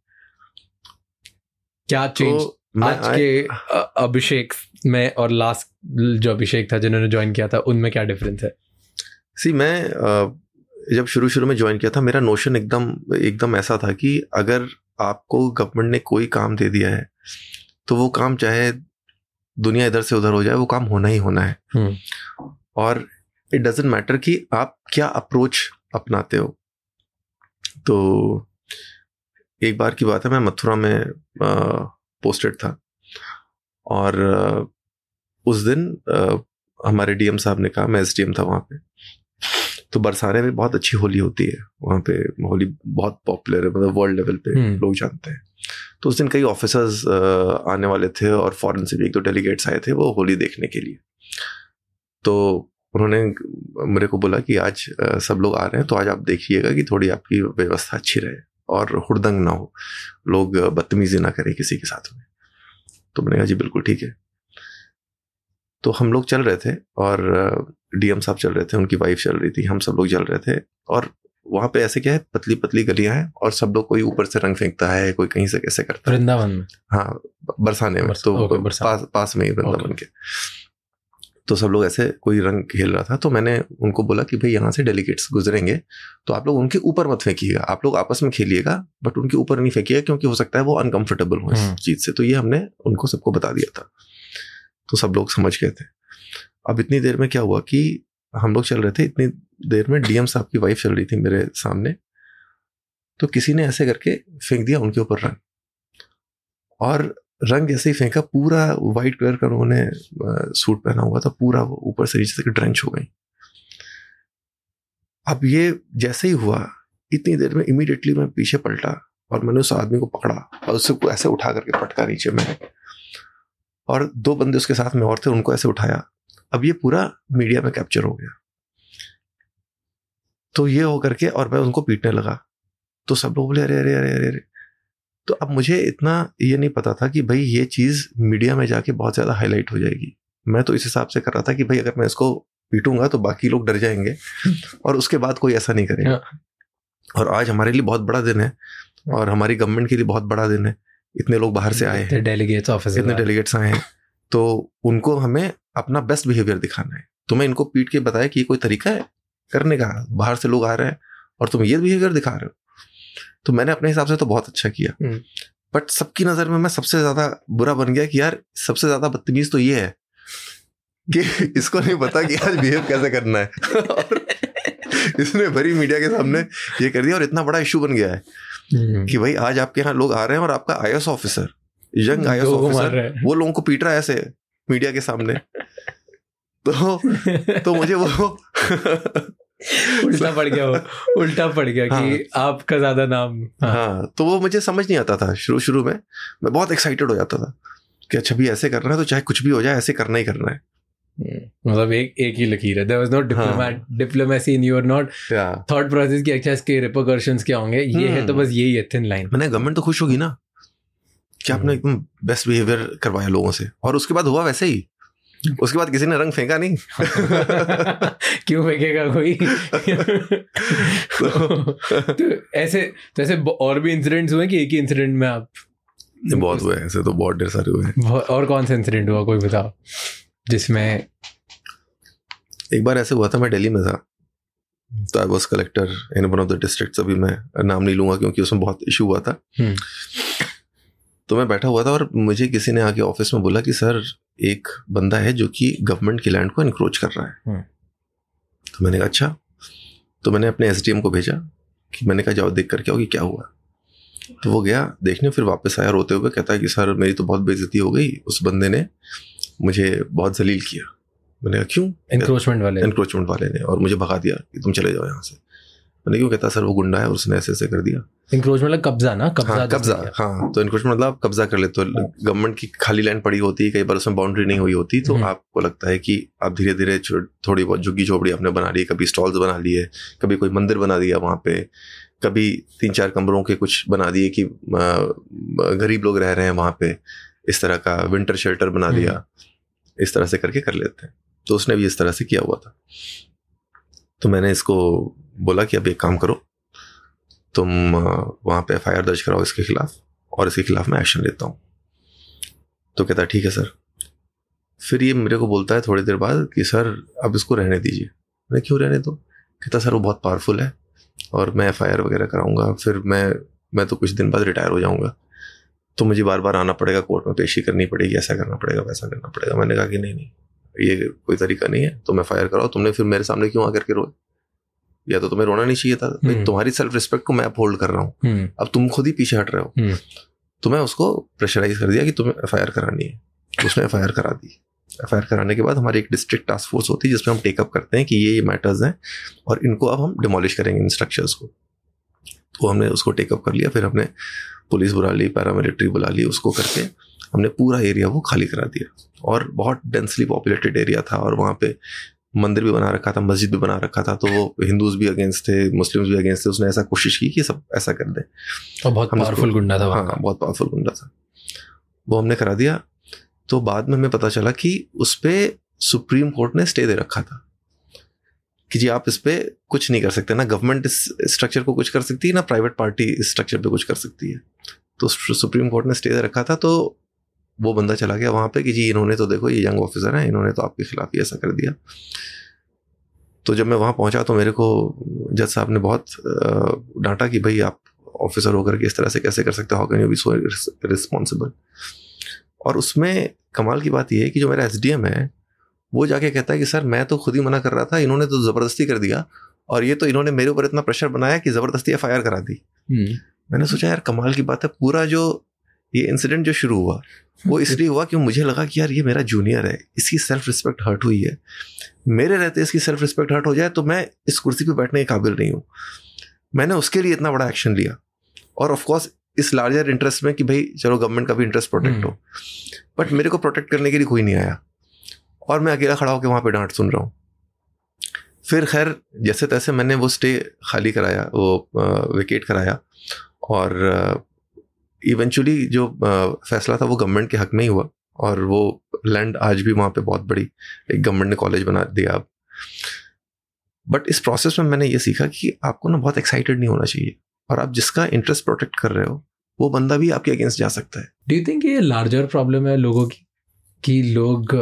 क्या चेंज आज के अभिषेक में और लास्ट जो अभिषेक था जिन्होंने ज्वाइन किया था, उनमें क्या डिफरेंस है? मैं जब शुरू में ज्वाइन किया था, मेरा नोशन एकदम ऐसा था कि अगर आपको गवर्नमेंट ने कोई काम दे दिया है तो वो काम चाहे दुनिया इधर से उधर हो जाए, वो काम होना ही होना है। और इट डजंट मैटर कि आप क्या अप्रोच अपनाते हो। तो एक बार की बात है, मैं मथुरा में पोस्टेड था, और उस दिन हमारे डीएम साहब ने कहा, मैं एसडीएम था वहाँ पे, तो बरसाने में बहुत अच्छी होली होती है वहाँ पे, होली बहुत पॉपुलर है, मतलब वर्ल्ड लेवल पे लोग जानते हैं। तो उस दिन कई ऑफिसर्स आने वाले थे और फॉरेन से भी 1-2 डेलीगेट्स आए थे वो होली देखने के लिए। तो उन्होंने मेरे को बोला कि आज सब लोग आ रहे हैं, तो आज आप देखिएगा कि थोड़ी आपकी व्यवस्था अच्छी रहे और हुड़दंग ना हो, लोग बदतमीजी ना करें किसी के साथ में। तो मैंने कहा जी बिल्कुल ठीक है। तो हम लोग चल रहे थे और डीएम साहब चल रहे थे, उनकी वाइफ चल रही थी, हम सब लोग चल रहे थे। और वहाँ पे ऐसे क्या है, पतली पतली गलियां हैं और सब लोग, कोई ऊपर से रंग फेंकता है, कोई कहीं से कैसे करता है। वृंदावन में? हाँ, बरसाने में। तो पास में ही वृंदावन के। तो सब लोग ऐसे कोई रंग खेल रहा था, तो मैंने उनको बोला कि भाई यहाँ से डेलीगेट्स गुजरेंगे तो आप लोग उनके ऊपर मत फेंकिएगा, आप लोग आपस में खेलिएगा, बट उनके ऊपर नहीं फेंकिएगा, क्योंकि हो सकता है वो अनकंफर्टेबल हो इस चीज से। तो ये हमने उनको सबको बता दिया था, तो सब लोग समझ गए थे। अब इतनी देर में क्या हुआ कि हम लोग चल रहे थे, इतनी देर में डीएम साहब की वाइफ चल रही थी मेरे सामने, तो किसी ने ऐसे करके फेंक दिया उनके ऊपर रंग, और रंग जैसे ही फेंका, पूरा वाइट कलर का उन्होंने सूट पहना हुआ था, पूरा ऊपर से नीचे तक ड्रेंच हो गई। अब ये जैसे ही हुआ, इतनी देर में इमीडिएटली मैं पीछे पलटा और मैंने उस आदमी को पकड़ा और उससे ऐसे उठा करके पटका नीचे में, और 2 बंदे उसके साथ में और थे, उनको ऐसे उठाया। अब ये पूरा मीडिया में कैप्चर हो गया। तो ये हो करके और मैं उनको पीटने लगा, तो सब लोग बोले अरे अरे अरे अरे अरे। तो अब मुझे इतना ये नहीं पता था कि भाई ये चीज़ मीडिया में जाके बहुत ज़्यादा हाईलाइट हो जाएगी। मैं तो इस हिसाब से कर रहा था कि भाई अगर मैं इसको पीटूंगा तो बाकी लोग डर जाएंगे और उसके बाद कोई ऐसा नहीं करेगा। और आज हमारे लिए बहुत बड़ा दिन है और हमारी गवर्नमेंट के लिए बहुत बड़ा दिन है। इतने लोग बाहर से आए हैं, इतने डेलीगेट्स आए हैं, तो उनको हमें अपना बेस्ट बिहेवियर दिखाना है। तो मैं इनको पीट के बताया कि ये कोई तरीका है करने का, बाहर से लोग आ रहे हैं और तुम ये बिहेवियर दिखा रहे हो। तो मैंने अपने हिसाब से तो बहुत अच्छा किया, बट सबकी नज़र में मैं सबसे ज़्यादा बुरा बन गया कि यार सबसे ज़्यादा बदतमीज तो ये है कि इसको नहीं पता कि आज बिहेव कैसे करना है और इसने भरी मीडिया के सामने ये कर दिया और इतना बड़ा इशू बन गया है कि भाई आज आपके यहाँ लोग आ रहे हैं और आपका IAS officer, young IAS officer, वो लोगों को पीट रहा है ऐसे मीडिया के सामने। तो मुझे वो उल्टा पड़ गया कि हाँ, आपका ज्यादा नाम। हाँ, तो वो मुझे समझ नहीं आता था। शुरू में मैं बहुत एक्साइटेड हो जाता था कि अच्छा भी ऐसे करना है तो चाहे कुछ भी हो जाए ऐसे करना ही करना है। मतलब एक ही लकीर है, there was no diplomacy in your not thought process कि अच्छा इसके repercussions क्या होंगे, ये है तो बस यही है thin line। मैंने गवर्नमेंट तो खुश होगी ना कि आपने एकदम बेस्ट बिहेवियर करवाया लोगों से, और उसके बाद हुआ वैसे ही, उसके बाद किसी ने रंग फेंका नहीं। क्यों फेंकेगा कोई? तो ऐसे और भी इंसिडेंट्स हुए कि एक ही इंसिडेंट में आप? बहुत हुए ऐसे, तो बहुत ढेर सारे हुए हैं। और कौन सा इंसिडेंट हुआ कोई बताओ जिसमें? एक बार ऐसे हुआ था, मैं दिल्ली में था, तो I was collector in one of the districts, अभी मैं नाम नहीं लूंगा क्योंकि उसमें बहुत इशू हुआ था। तो मैं बैठा हुआ था और मुझे किसी ने आके ऑफिस में बोला कि सर एक बंदा है जो कि गवर्नमेंट की लैंड को एनक्रोच कर रहा है। तो मैंने कहा अच्छा। तो मैंने अपने एसडीएम को भेजा कि मैंने कहा जाओ देख कर क्या हो कि क्या हुआ। तो वो गया देखने, फिर वापस आया रोते हुए, कहता है कि सर मेरी तो बहुत बेइज्जती हो गई, उस बंदे ने मुझे बहुत जलील किया। मैंने कहा क्यों? एनक्रोचमेंट वाले ने, और मुझे भगा दिया कि तुम चले जाओ यहाँ से। मैंने क्यों? कहता सर वो गुंडा है और उसने ऐसे ऐसे कर दिया। एनक्रोचमेंट मतलब कब्जा ना? कब्जा हाँ। तो एनक्रोचमेंट मतलब आप कब्जा कर लेते हो। गवर्नमेंट की खाली लैंड पड़ी होती है, कई बार उसमें बाउंड्री नहीं हुई होती, तो आपको लगता है कि आप धीरे धीरे थोड़ी बहुत झुग्गी झोपड़ी आपने बना ली, कभी स्टॉल्स बना लिए, कभी कोई मंदिर बना दिया वहाँ पे, कभी 3-4 कमरों के कुछ बना दिए कि गरीब लोग रह रहे हैं वहाँ पे, इस तरह का विंटर शेल्टर बना दिया, इस तरह से करके कर लेते हैं। तो उसने भी इस तरह से किया हुआ था। तो मैंने इसको बोला कि अब एक काम करो, तुम वहाँ पे FIR दर्ज कराओ इसके खिलाफ, और इसके खिलाफ मैं एक्शन लेता हूँ। तो कहता ठीक है सर। फिर ये मेरे को बोलता है थोड़ी देर बाद कि सर अब इसको रहने दीजिए। मैं क्यों रहने दो? कहता सर वो बहुत पावरफुल है और मैं FIR वगैरह कराऊंगा, फिर मैं तो कुछ दिन बाद रिटायर हो जाऊंगा, तो मुझे बार बार आना पड़ेगा, कोर्ट में पेशी करनी पड़ेगी, ऐसा करना पड़ेगा, वैसा करना पड़ेगा। मैंने कहा कि नहीं, ये कोई तरीका नहीं है, तुम FIR कराओ। तुमने फिर मेरे सामने क्यों आकर के रोए? या तो तुम्हें रोना नहीं चाहिए था। भाई तुम्हारी सेल्फ रिस्पेक्ट को मैं अपहोल्ड कर रहा हूँ, अब तुम खुद ही पीछे हट रहे हो। तो मैं उसको प्रेशराइज कर दिया कि तुम्हें FIR करानी है। उसने FIR करा दी। FIR कराने के बाद हमारी एक डिस्ट्रिक्ट टास्क फोर्स होती है जिसमें हम टेकअप करते हैं कि ये मैटर्स हैं और इनको अब हम डिमोलिश करेंगे इन स्ट्रक्चर्स को। तो हमने उसको टेकअप कर लिया, फिर हमने पुलिस बुला ली, पैरामिलिट्री बुला ली, उसको करके हमने पूरा एरिया वो खाली करा दिया। और बहुत डेंसली पॉपुलेटेड एरिया था और वहाँ पे मंदिर भी बना रखा था, मस्जिद भी बना रखा था, तो वो हिंदूज भी अगेंस्ट थे, मुस्लिम्स भी अगेंस्ट थे। उसने ऐसा कोशिश की कि सब ऐसा कर दे। तो बहुत पावरफुल गुंडा था। हाँ, बहुत पावरफुल गुंडा था। वो हमने करा दिया। तो बाद में हमें पता चला कि उस पर सुप्रीम कोर्ट ने स्टे दे रखा था कि जी आप इस पर कुछ नहीं कर सकते, ना गवर्नमेंट इस स्ट्रक्चर को कुछ कर सकती है, ना प्राइवेट पार्टी इस स्ट्रक्चर पे कुछ कर सकती है। तो सुप्रीम कोर्ट ने स्टे दे रखा था। तो वो बंदा चला गया वहाँ पे कि जी इन्होंने तो देखो, ये यंग ऑफिसर हैं, इन्होंने तो आपके खिलाफ ही ऐसा कर दिया। तो जब मैं वहाँ पहुँचा तो मेरे को जज साहब ने बहुत डांटा कि भाई आप ऑफिसर होकर के इस तरह से कैसे कर सकते हो, how can you be so responsible. और उसमें कमाल की बात यह है कि जो मेरा SDM है वो जाके कहता है कि सर मैं तो खुद ही मना कर रहा था, इन्होंने तो ज़बरदस्ती कर दिया, और ये तो इन्होंने मेरे ऊपर इतना प्रेशर बनाया कि ज़बरदस्ती FIR करा दी। मैंने सोचा यार कमाल की बात है, पूरा जो ये इंसिडेंट जो शुरू हुआ वो इसलिए हुआ कि मुझे लगा कि यार ये मेरा जूनियर है, इसकी सेल्फ रिस्पेक्ट हर्ट हुई है, मेरे रहते इसकी सेल्फ रिस्पेक्ट हर्ट हो जाए तो मैं इस कुर्सी पे बैठने के काबिल नहीं हूँ। मैंने उसके लिए इतना बड़ा एक्शन लिया, और ऑफ कोर्स इस लार्जर इंटरेस्ट में कि भाई चलो गवर्नमेंट का भी इंटरेस्ट प्रोटेक्ट हो, बट मेरे को प्रोटेक्ट करने के लिए कोई नहीं आया और मैं अकेला खड़ा होकर वहाँ पे डांट सुन रहा हूँ। फिर खैर जैसे तैसे मैंने वो स्टे खाली कराया, वो वेकेट कराया, और इवेंचुअली जो फैसला था वो गवर्नमेंट के हक में ही हुआ, और वो लैंड आज भी वहाँ पे बहुत बड़ी एक गवर्नमेंट ने कॉलेज बना दिया अब। बट इस प्रोसेस में मैंने ये सीखा कि आपको ना बहुत एक्साइटेड नहीं होना चाहिए, और आप जिसका इंटरेस्ट प्रोटेक्ट कर रहे हो वो बंदा भी आपके अगेंस्ट जा सकता है। डू यू थिंक ये लार्जर प्रॉब्लम है लोगों की कि लोग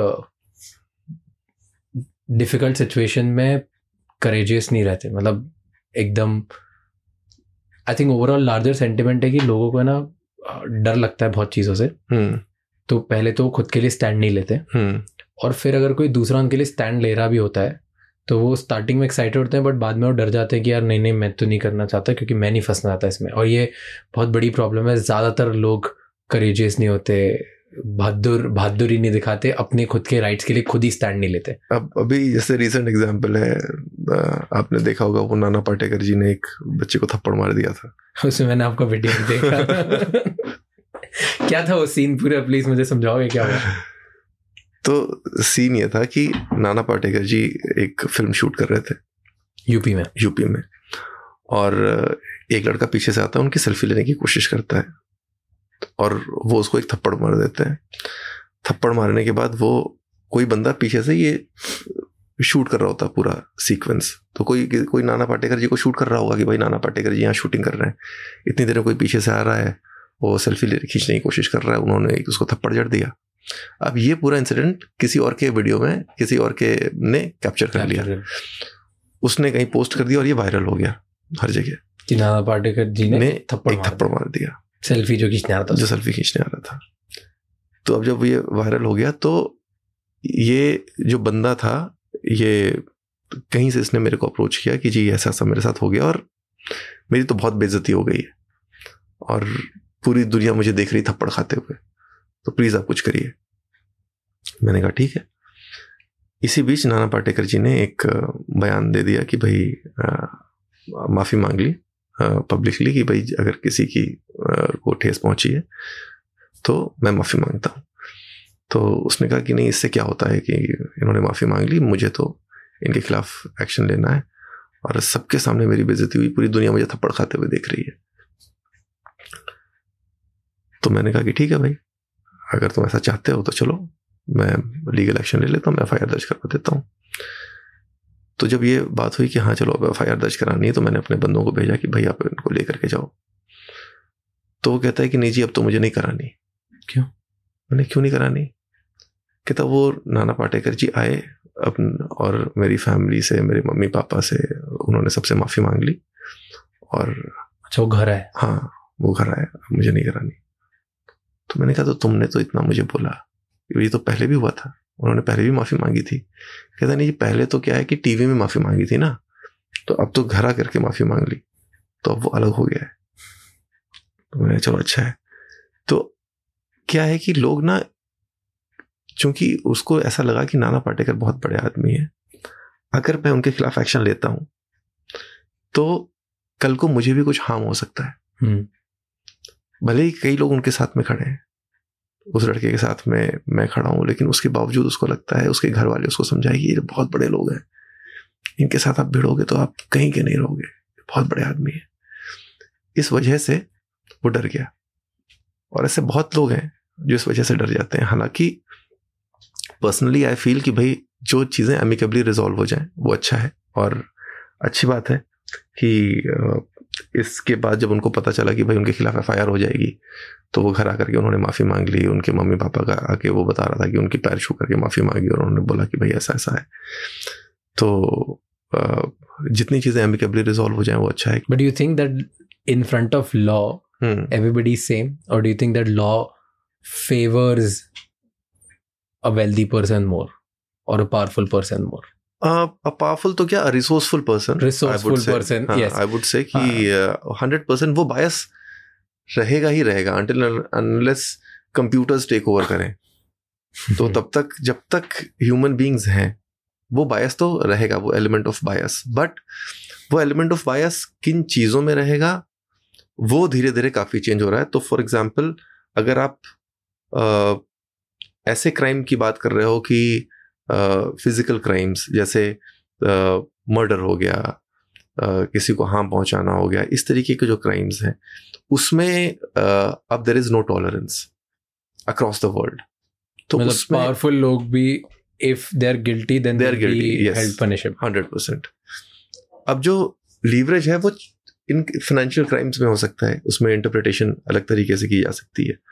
डिफिकल्ट सिचुएशन में करेजियस नहीं रहते? मतलब एकदम I think overall larger sentiment है कि लोगों को ना डर लगता है बहुत चीज़ों से। तो पहले तो खुद के लिए स्टैंड नहीं लेते, और फिर अगर कोई दूसरा उनके लिए स्टैंड ले रहा भी होता है तो वो स्टार्टिंग में एक्साइटेड होते हैं, बट बाद में वो डर जाते हैं कि यार नहीं मैं तो नहीं करना चाहता क्योंकि मैं नहीं फंसना चाहता इसमें। और ये बहुत बड़ी प्रॉब्लम है। ज़्यादातर लोग करेजियस नहीं होते, बहादुरी नहीं दिखाते, अपने खुद के राइट्स के लिए खुद ही स्टैंड नहीं लेते। अब अभी जैसे रिसेंट एग्जांपल है, आपने देखा होगा वो नाना पाटेकर जी ने एक बच्चे को थप्पड़ मार दिया था। उसमें मैंने आपका वीडियो देखा। क्या था वो सीन पूरा, प्लीज मुझे समझाओगे क्या हुआ? तो सीन ये था कि नाना पाटेकर जी एक फिल्म शूट कर रहे थे यूपी में, और एक लड़का पीछे से आता है, उनकी सेल्फी लेने की कोशिश करता है और वो उसको एक थप्पड़ मार देते हैं। थप्पड़ मारने के बाद वो कोई बंदा पीछे से ये शूट कर रहा होता है पूरा सीक्वेंस, तो कोई नाना पाटेकर जी को शूट कर रहा होगा कि भाई नाना पाटेकर जी यहाँ शूटिंग कर रहे हैं। इतनी देर में कोई पीछे से आ रहा है, वो सेल्फी खींचने की कोशिश कर रहा है, उन्होंने उसको थप्पड़ जड़ दिया। अब ये पूरा इंसिडेंट किसी और के वीडियो में किसी और के ने कैप्चर कर लिया, उसने कहीं पोस्ट कर दिया और ये वायरल हो गया हर जगह कि नाना पाटेकर जी ने थप्पड़ मार दिया, सेल्फी जो खींचने आ रहा था। तो अब जब ये वायरल हो गया तो ये जो बंदा था, ये कहीं से इसने मेरे को अप्रोच किया कि जी ऐसा ऐसा मेरे साथ हो गया और मेरी तो बहुत बेइज्जती हो गई है और पूरी दुनिया मुझे देख रही थप्पड़ खाते हुए, तो प्लीज़ आप कुछ करिए। मैंने कहा ठीक है। इसी बीच नाना पाटेकर जी ने एक बयान दे दिया कि भाई माफ़ी मांग ली पब्लिकली कि भाई अगर किसी की को ठेस पहुंची है तो मैं माफ़ी मांगता हूँ। तो उसने कहा कि नहीं, इससे क्या होता है कि इन्होंने माफ़ी मांग ली, मुझे तो इनके खिलाफ एक्शन लेना है और सबके सामने मेरी बेइज्जती हुई, पूरी दुनिया मुझे थप्पड़ खाते हुए देख रही है। तो मैंने कहा कि ठीक है भाई, अगर तुम ऐसा चाहते हो तो चलो मैं लीगल एक्शन ले लेता हूँ, मैं एफआईआर दर्ज करवा देता हूँ। तो जब ये बात हुई कि हाँ चलो अब एफआईआर दर्ज करानी है, तो मैंने अपने बंदों को भेजा कि भाई आप इनको लेकर के जाओ। तो वो कहता है कि नहीं जी अब तो मुझे नहीं करानी। क्यों? मैंने क्यों नहीं करानी? कहता वो नाना पाटेकर जी आए और मेरी फैमिली से, मेरे मम्मी पापा से, उन्होंने सबसे माफ़ी मांग ली और अच्छा वो घर आए? हाँ वो घर आए, मुझे नहीं करानी। तो मैंने कहा तो तुमने तो इतना मुझे बोला, ये तो पहले भी हुआ था, उन्होंने पहले भी माफ़ी मांगी थी। कहता नहीं जी पहले तो क्या है कि टीवी में माफ़ी मांगी थी ना, तो अब तो घर आकर के माफ़ी मांग ली, तो अब वो अलग हो गया है। तो मैंने चलो अच्छा है। तो क्या है कि लोग ना, चूंकि उसको ऐसा लगा कि नाना पाटेकर बहुत बड़े आदमी है, अगर मैं उनके खिलाफ एक्शन लेता हूं तो कल को मुझे भी कुछ हार्म हो सकता है। भले ही कई लोग उनके साथ में खड़े हैं, उस लड़के के साथ में मैं खड़ा हूं, लेकिन उसके बावजूद उसको लगता है, उसके घर वाले उसको समझाएंगे ये बहुत बड़े लोग हैं, इनके साथ आप भिड़ोगे तो आप कहीं के नहीं रहोगे, बहुत बड़े आदमी है। इस वजह से वो डर गया और ऐसे बहुत लोग हैं जो इस वजह से डर जाते हैं। हालांकि पर्सनली आई फील कि भाई जो चीज़ें अमिकेबली रिजॉल्व हो जाएं वो अच्छा है, और अच्छी बात है कि इसके बाद जब उनको पता चला कि भाई उनके खिलाफ एफआईआर हो जाएगी, तो वो घर आकर के उन्होंने माफ़ी मांग ली। उनके मम्मी पापा का आके वो बता रहा था कि उनकी पैर छू करके माफ़ी मांगी और उन्होंने बोला कि भाई ऐसा ऐसा है। तो जितनी चीज़ें अमिकेबली रिजॉल्व हो जाएं वो अच्छा है। But you think that in front of law everybody is same, or do you think that law favors a wealthy person more or a powerful person more? A powerful तो क्या, a resourceful person, yes, I would say कि 100% वो bias रहेगा ही रहेगा until unless computers take over करें। तो तब तक जब तक human beings हैं वो bias तो रहेगा, वो element of bias। but वो element of bias किन चीज़ों में रहेगा वो धीरे धीरे काफ़ी चेंज हो रहा है। तो फॉर एग्जांपल अगर आप ऐसे क्राइम की बात कर रहे हो कि फिजिकल क्राइम्स, जैसे मर्डर हो गया, किसी को हार्म पहुंचाना हो गया, इस तरीके के जो क्राइम्स हैं उसमें अब there is no tolerance across the world. तो उसमें पावरफुल लोग भी if they are guilty then they are guilty, held punishable 100%। अब जो लीवरेज है वो इन फाइनेंशियल क्राइम्स में हो सकता है, उसमें इंटरप्रिटेशन अलग तरीके से की जा सकती है,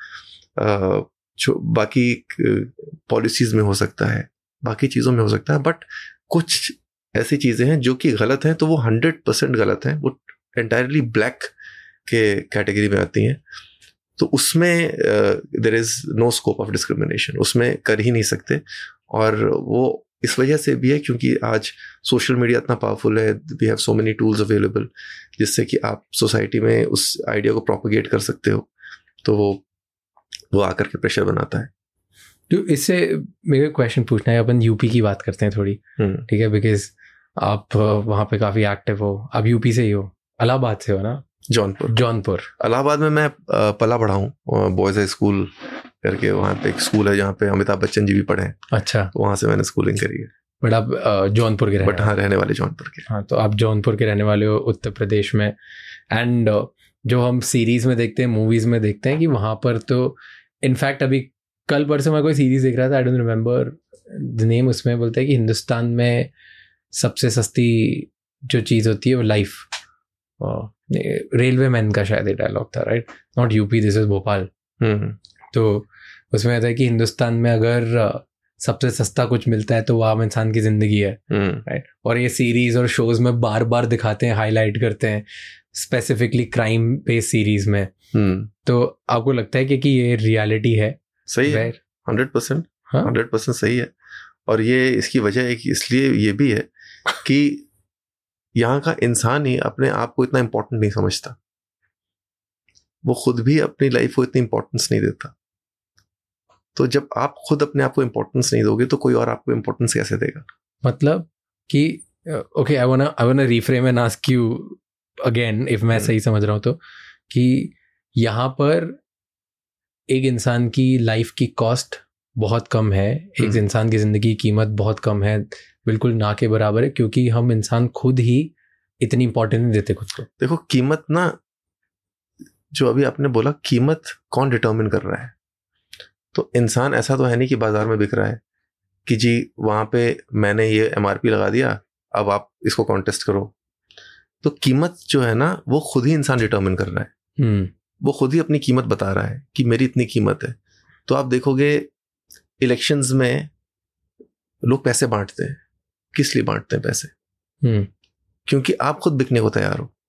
बाकी पॉलिसीज में हो सकता है, बाकी चीज़ों में हो सकता है। बट कुछ ऐसी चीज़ें हैं जो कि गलत हैं, तो वो 100% गलत हैं, वो एंटायरली ब्लैक के कैटेगरी में आती हैं। तो उसमें there is no scope of discrimination, उसमें कर ही नहीं सकते। और वो इस वजह से भी है क्योंकि आज सोशल मीडिया इतना पावरफुल है, we have so many tools available, जिससे कि आप सोसाइटी में उस आइडिया को प्रोपोगेट कर सकते हो। तो वो आकर के प्रेशर बनाता है। तो इससे मेरे क्वेश्चन पूछना है, अपन यूपी की बात करते हैं थोड़ी, ठीक है, बिकॉज आप वहाँ पे काफ़ी एक्टिव हो, आप यूपी से ही हो, इलाहाबाद से हो ना? जौनपुर। इलाहाबाद में मैं पला पढ़ा हूँ, बॉयज हाई स्कूल करके, वहाँ पे एक स्कूल है जहाँ पे अमिताभ बच्चन जी भी पढ़े हैं। अच्छा। वहाँ से मैंने स्कूलिंग करी है। बट आप जौनपुर के रहने वाले जौनपुर के। हाँ, तो आप जौनपुर के रहने वाले हो, उत्तर प्रदेश में। एंड जो हम सीरीज में देखते हैं, मूवीज में देखते हैं कि वहाँ पर तो इनफैक्ट अभी कल परसों मैं कोई सीरीज देख रहा था, I don't remember the name, उसमें बोलते हैं कि हिंदुस्तान में सबसे सस्ती जो चीज़ होती है वो लाइफ, रेलवे मैन का शायद ये डायलॉग था, right? Not UP, this is Bhopal. तो उसमें आता है कि हिंदुस्तान में अगर सबसे सस्ता कुछ मिलता है तो वो आम इंसान की जिंदगी है, राइट? और ये सीरीज और शोज में बार बार दिखाते हैं, हाईलाइट करते हैं, स्पेसिफिकली क्राइम बेस्ड सीरीज में। तो आपको लगता है कि ये रियलिटी है? सही है, 100%, 100% सही है। और ये इसकी वजह एक इसलिए ये भी है कि यहाँ का इंसान ही अपने आप को इतना इम्पोर्टेंट नहीं समझता, वो खुद भी अपनी लाइफ को इतनी इम्पोर्टेंस नहीं देता। तो जब आप खुद अपने आप को इम्पोर्टेंस नहीं दोगे तो कोई और आपको इम्पोर्टेंस कैसे देगा? मतलब कि okay, I wanna reframe and ask you again, if मैं सही समझ रहा हूँ तो, कि यहाँ पर एक इंसान की लाइफ की कॉस्ट बहुत कम है, एक इंसान की ज़िंदगी की कीमत बहुत कम है, बिल्कुल ना के बराबर है, क्योंकि हम इंसान खुद ही इतनी इंपॉर्टेंट नहीं देते खुद को। देखो, कीमत ना, जो अभी आपने बोला, कीमत कौन डिटर्मिन कर रहा है? तो इंसान ऐसा तो है नहीं कि बाजार में बिक रहा है कि जी वहाँ पे मैंने ये MRP लगा दिया, अब आप इसको कॉन्टेस्ट करो। तो कीमत जो है ना, वो खुद ही इंसान डिटर्मिन कर रहा है। वो खुद ही अपनी कीमत बता रहा है कि मेरी इतनी कीमत है। तो आप देखोगे इलेक्शंस में लोग पैसे बांटते हैं, किस लिए बांटते हैं पैसे? क्योंकि आप खुद बिकने को तैयार हो।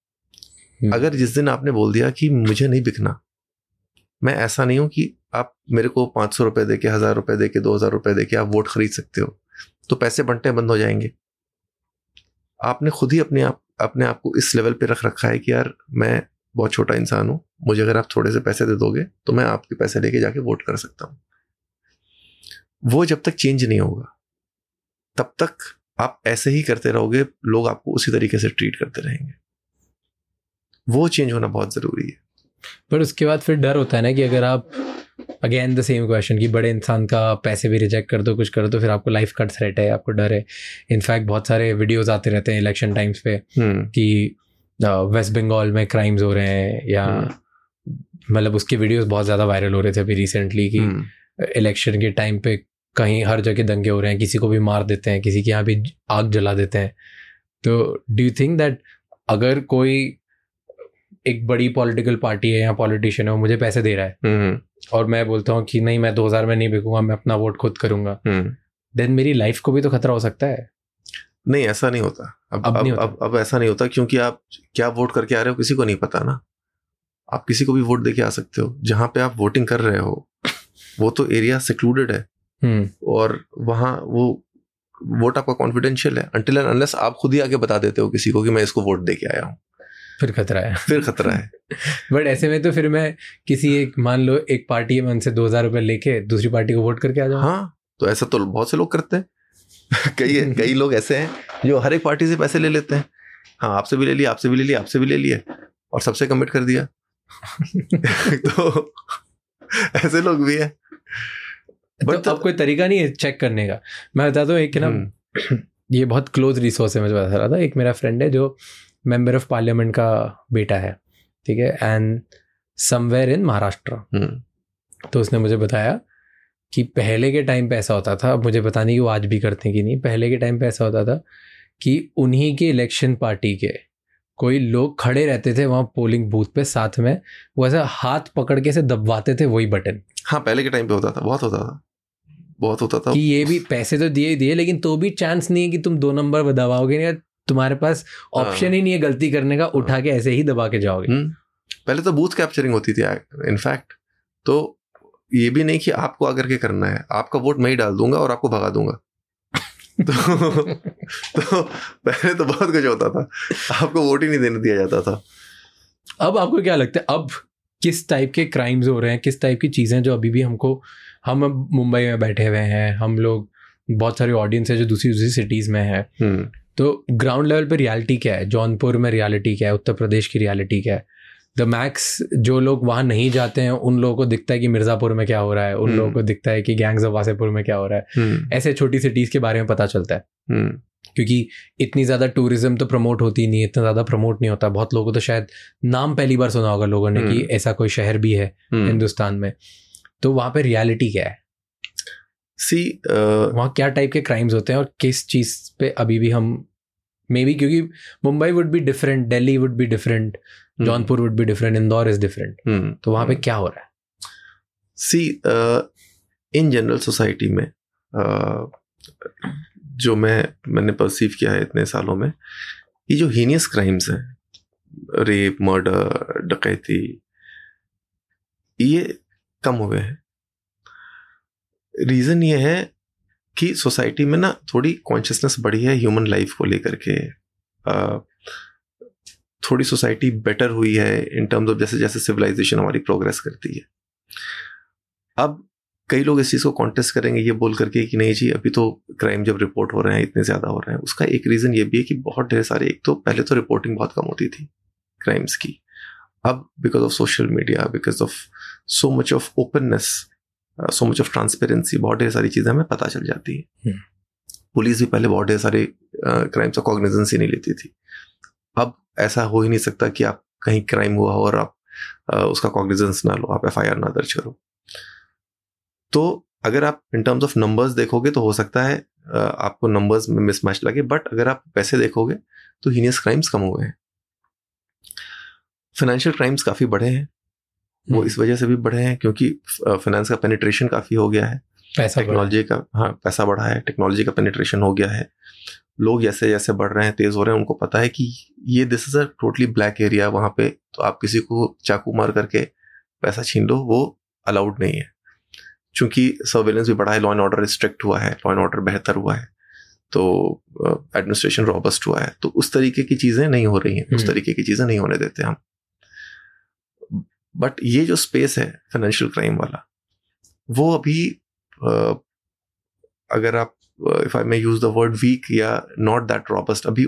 अगर जिस दिन आपने बोल दिया कि मुझे नहीं बिकना, मैं ऐसा नहीं हूं कि आप मेरे को 500 रुपए दे के, 1000 रुपए दे के, 2000 रुपए दे के आप वोट खरीद सकते हो, तो पैसे बंटने बंद हो जाएंगे। आपने खुद ही अपने आप को इस लेवल पे रख रखा है कि यार मैं बहुत छोटा इंसान हूं, मुझे अगर आप थोड़े से पैसे दे दोगे तो मैं आपके पैसे लेके जाके वोट कर सकता हूं। वो जब तक चेंज नहीं होगा तब तक आप ऐसे ही करते रहोगे, लोग आपको उसी तरीके से ट्रीट करते रहेंगे। वो चेंज होना बहुत जरूरी है। पर उसके बाद फिर डर होता है ना कि अगर आप, अगेन द सेम क्वेश्चन, कि बड़े इंसान का पैसे भी रिजेक्ट कर दो, कुछ कर दो, फिर आपको लाइफ का थ्रेट है, आपको डर है। इनफैक्ट बहुत सारे वीडियोस आते रहते हैं इलेक्शन टाइम्स पे कि वेस्ट बंगाल में क्राइम्स हो रहे हैं, या मतलब उसके वीडियोस बहुत ज़्यादा वायरल हो रहे थे अभी रिसेंटली कि इलेक्शन के टाइम पे कहीं हर जगह दंगे हो रहे हैं, किसी को भी मार देते हैं, किसी के यहाँ भी आग जला देते हैं। तो डू यू थिंक दैट अगर कोई एक बड़ी पॉलिटिकल पार्टी है या पॉलिटिशियन है, वो मुझे पैसे दे रहा है और मैं बोलता हूँ कि नहीं, मैं 2000 में नहीं बिकूंगा, मैं अपना वोट खुद करूंगा, देन मेरी लाइफ को भी तो खतरा हो सकता है? नहीं, ऐसा नहीं होता। अब ऐसा नहीं होता, क्योंकि आप क्या वोट करके आ रहे हो किसी को नहीं पता ना। आप किसी को भी वोट देके आ सकते हो। जहां पे आप वोटिंग कर रहे हो वो तो एरिया सिक्लूडेड है, और वहां वो वोट आपका कॉन्फिडेंशियल है, अनटिल एंड अनलेस आप खुद ही आके बता देते हो किसी को कि मैं इसको वोट देके आया हूँ, फिर खतरा है। बट ऐसे में तो फिर मैं किसी एक, मान लो एक पार्टी में उनसे 2000 रुपए लेके दूसरी पार्टी को वोट करके आ जाऊँ। हाँ, तो ऐसा तो बहुत से लोग करते हैं। कई लोग ऐसे हैं जो हर एक पार्टी से पैसे ले लेते हैं। हाँ, आपसे भी ले लिया, आपसे भी ले लिया, आपसे भी ले लिया, और सबसे कमिट कर दिया। तो ऐसे लोग भी है। तो अब कोई तरीका नहीं है चेक करने का? मैं बताता हूँ, एक ना ये बहुत क्लोज रिसोर्स है, मुझे बता रहा था। एक मेरा फ्रेंड है जो मेंबर ऑफ पार्लियामेंट का बेटा है, ठीक है, एंड समवेयर इन महाराष्ट्र। तो उसने मुझे बताया कि पहले के टाइम पे ऐसा होता था, अब मुझे पता नहीं कि वो आज भी करते हैं कि नहीं, पहले के टाइम पे ऐसा होता था कि उन्हीं के इलेक्शन पार्टी के कोई लोग खड़े रहते थे वहाँ पोलिंग बूथ पे, साथ में वो ऐसा हाथ पकड़ के से दबाते थे वही बटन। हाँ, पहले के टाइम पे होता था, बहुत होता था कि ये भी पैसे तो दिए लेकिन तो भी चांस नहीं है कि तुम 2 नंबर दबाओगे, या तुम्हारे पास ऑप्शन ही नहीं है गलती करने का, उठा के ऐसे ही दबा के जाओगे। पहले तो बूथ कैप्चरिंग होती थी इनफैक्ट। तो ये भी नहीं कि आपको आकर के करना है, आपका वोट मैं ही डाल दूंगा और आपको भगा दूंगा। तो पहले तो बहुत कुछ होता था, आपको वोट ही नहीं देने दिया जाता था। अब आपको क्या लगता है, अब किस टाइप के क्राइम्स हो रहे हैं, किस टाइप की चीज़ें जो अभी भी हमको, हम मुंबई में बैठे हुए हैं, हम लोग बहुत सारे ऑडियंस है जो दूसरी सिटीज़ में है, तो ग्राउंड लेवल पे रियलिटी क्या है, जौनपुर में रियलिटी क्या है, उत्तर प्रदेश की रियलिटी क्या है? द मैक्स जो लोग वहाँ नहीं जाते हैं उन लोगों को दिखता है कि मिर्ज़ापुर में क्या हो रहा है, उन लोगों को दिखता है कि गैंग्स ऑफ वासेपुर में क्या हो रहा है। ऐसे छोटी सिटीज़ के बारे में पता चलता है, क्योंकि इतनी ज़्यादा टूरिज्म तो प्रमोट होती नहीं है, इतना ज़्यादा प्रमोट नहीं होता। बहुत लोगों को तो शायद नाम पहली बार सुना होगा लोगों ने कि ऐसा कोई शहर भी है हिंदुस्तान में। तो वहाँ पे रियलिटी क्या है? वहाँ क्या टाइप के क्राइम्स होते हैं और किस चीज़ पे अभी भी हम मे बी, क्योंकि Mumbai would be different, Delhi would be different, Jaunpur would be different, Indore is different, तो वहाँ पे क्या हो रहा है? इन जनरल सोसाइटी में जो मैंने परसीव किया है इतने सालों में, ये जो हीनियस क्राइम्स हैं, रेप, मर्डर, डकैती, ये कम हुए हैं। रीज़न ये है कि सोसाइटी में ना थोड़ी कॉन्शियसनेस बढ़ी है ह्यूमन लाइफ को लेकर के। थोड़ी सोसाइटी बेटर हुई है इन टर्म्स ऑफ जैसे जैसे सिविलाइजेशन हमारी प्रोग्रेस करती है। अब कई लोग इस चीज़ को कॉन्टेस्ट करेंगे ये बोल करके कि नहीं जी अभी तो क्राइम जब रिपोर्ट हो रहे हैं इतने ज़्यादा हो रहे हैं। उसका एक रीज़न ये भी है कि बहुत ढेर सारे, एक तो पहले तो रिपोर्टिंग बहुत कम होती थी क्राइम्स की। अब because of social media, because of so much of openness, so much of transparency, बहुत ढेर सारी चीज़ें हमें पता चल जाती है। पुलिस भी पहले बहुत ढेर सारे क्राइम्स का कॉग्निजेंस ही नहीं लेती थी। अब ऐसा हो ही नहीं सकता कि आप कहीं क्राइम हुआ हो और आप उसका कॉग्निजेंस ना लो, आप एफआईआर ना दर्ज करो। तो अगर आप इन टर्म्स ऑफ नंबर्स देखोगे तो हो सकता है आपको नंबर्स में मिसमैच लगे, बट अगर आप पैसे देखोगे तो हीनियस क्राइम्स कम हुए हैं। फाइनेंशियल क्राइम्स काफ़ी बढ़े हैं, वो इस वजह से भी बढ़े हैं क्योंकि फाइनेंस का पेनिट्रेशन काफ़ी हो गया है, टेक्नोलॉजी का, हाँ पैसा बढ़ा है, टेक्नोलॉजी का पेनिट्रेशन हो गया है। लोग जैसे जैसे बढ़ रहे हैं, तेज हो रहे हैं, उनको पता है कि ये this is a totally black area वहाँ पे, तो आप किसी को चाकू मार करके पैसा छीन लो, वो अलाउड नहीं है। चूंकि सर्वेलेंस भी बढ़ा है, लॉ एंड ऑर्डर स्ट्रिक्ट हुआ है, लॉ एंड ऑर्डर बेहतर हुआ है, तो एडमिनिस्ट्रेशन रॉबस्ट हुआ है, तो उस तरीके की चीज़ें नहीं हो रही हैं, उस तरीके की चीज़ें नहीं होने देते हम। बट ये जो स्पेस है फाइनेंशियल क्राइम वाला, वो अभी अगर आप if I may use the word weak या नॉट दैट रॉबस्ट, अभी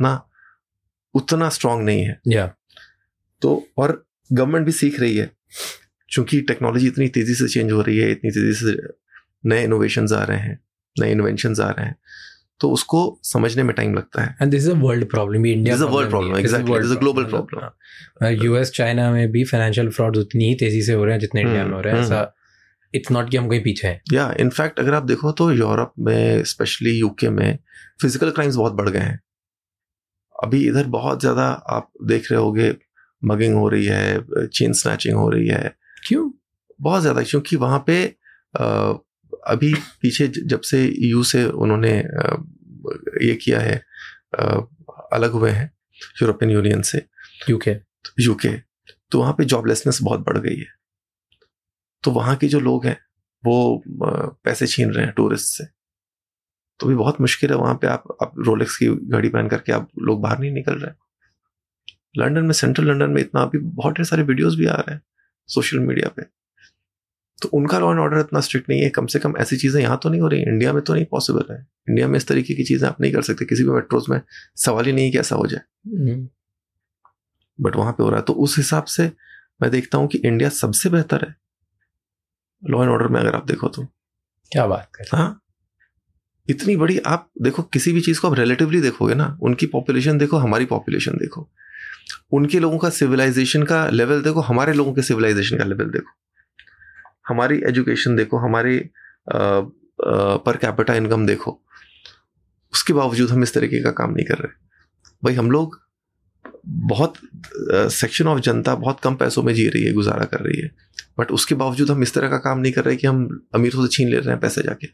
उतना स्ट्रांग नहीं है। तो और गवर्नमेंट भी सीख रही है, चूंकि टेक्नोलॉजी इतनी तेजी से चेंज हो रही है, इतनी तेजी से नए इनोवेशंस आ रहे हैं, नए इन्वेंशंस आ रहे हैं, तो उसको समझने में टाइम लगता है। And this is a world problem, India this is a world problem, exactly, this is a global problem. US China में भी फाइनेंशियल फ्रॉड उतनी ही तेजी से हो रहे हैं जितने इंडिया में हो रहे हैं। ऐसा इट्स नॉट कि हम कहीं पीछे हैं। या इनफैक्ट अगर आप देखो तो यूरोप में, स्पेशली यूके में, फिजिकल क्राइम्स बहुत बढ़ गए हैं। अभी इधर बहुत ज्यादा आप देख रहे होगे, मगिंग हो रही है, चेन स्नैचिंग हो रही है। क्यों? बहुत ज्यादा, क्योंकि वहां पे अभी पीछे जब से ईयू से उन्होंने ये किया है, अलग हुए हैं यूरोपियन यूनियन से, यूके, तो वहां पे जॉबलेसनेस बहुत बढ़ गई है। तो वहाँ के जो लोग हैं वो पैसे छीन रहे हैं टूरिस्ट से, तो भी बहुत मुश्किल है वहाँ पे। आप रोलेक्स की घड़ी पहन करके आप लोग बाहर नहीं निकल रहे। लंदन में, सेंट्रल लंदन में इतना अभी बहुत ढेर सारे वीडियोस भी आ रहे हैं सोशल मीडिया पे। तो उनका लॉ एंड ऑर्डर इतना स्ट्रिक्ट नहीं है, कम से कम ऐसी चीज़ें यहाँ तो नहीं हो रही। इंडिया में तो नहीं पॉसिबल है, इंडिया में इस तरीके की चीज़ें आप नहीं कर सकते, किसी भी मेट्रोज में सवाल ही नहीं कि ऐसा हो जाए, बट वहाँ पे हो रहा है। तो उस हिसाब से मैं देखता हूँ कि इंडिया सबसे बेहतर है लॉ एंड ऑर्डर में, अगर आप देखो तो। क्या बात कर, हाँ, इतनी बड़ी, आप देखो किसी भी चीज़ को आप रिलेटिवली देखोगे ना, उनकी पॉपुलेशन देखो, हमारी पॉपुलेशन देखो, उनके लोगों का सिविलाइजेशन का लेवल देखो, हमारे लोगों के सिविलाइजेशन का लेवल देखो, हमारी एजुकेशन देखो, हमारे पर कैपिटा इनकम देखो, उसके बावजूद हम इस तरीके का काम नहीं कर रहे। भाई हम लोग बहुत सेक्शन ऑफ जनता बहुत कम पैसों में जी रही है, गुजारा कर रही है, बट उसके बावजूद हम इस तरह का काम नहीं कर रहे कि हम अमीरों से छीन ले रहे हैं पैसे जाके।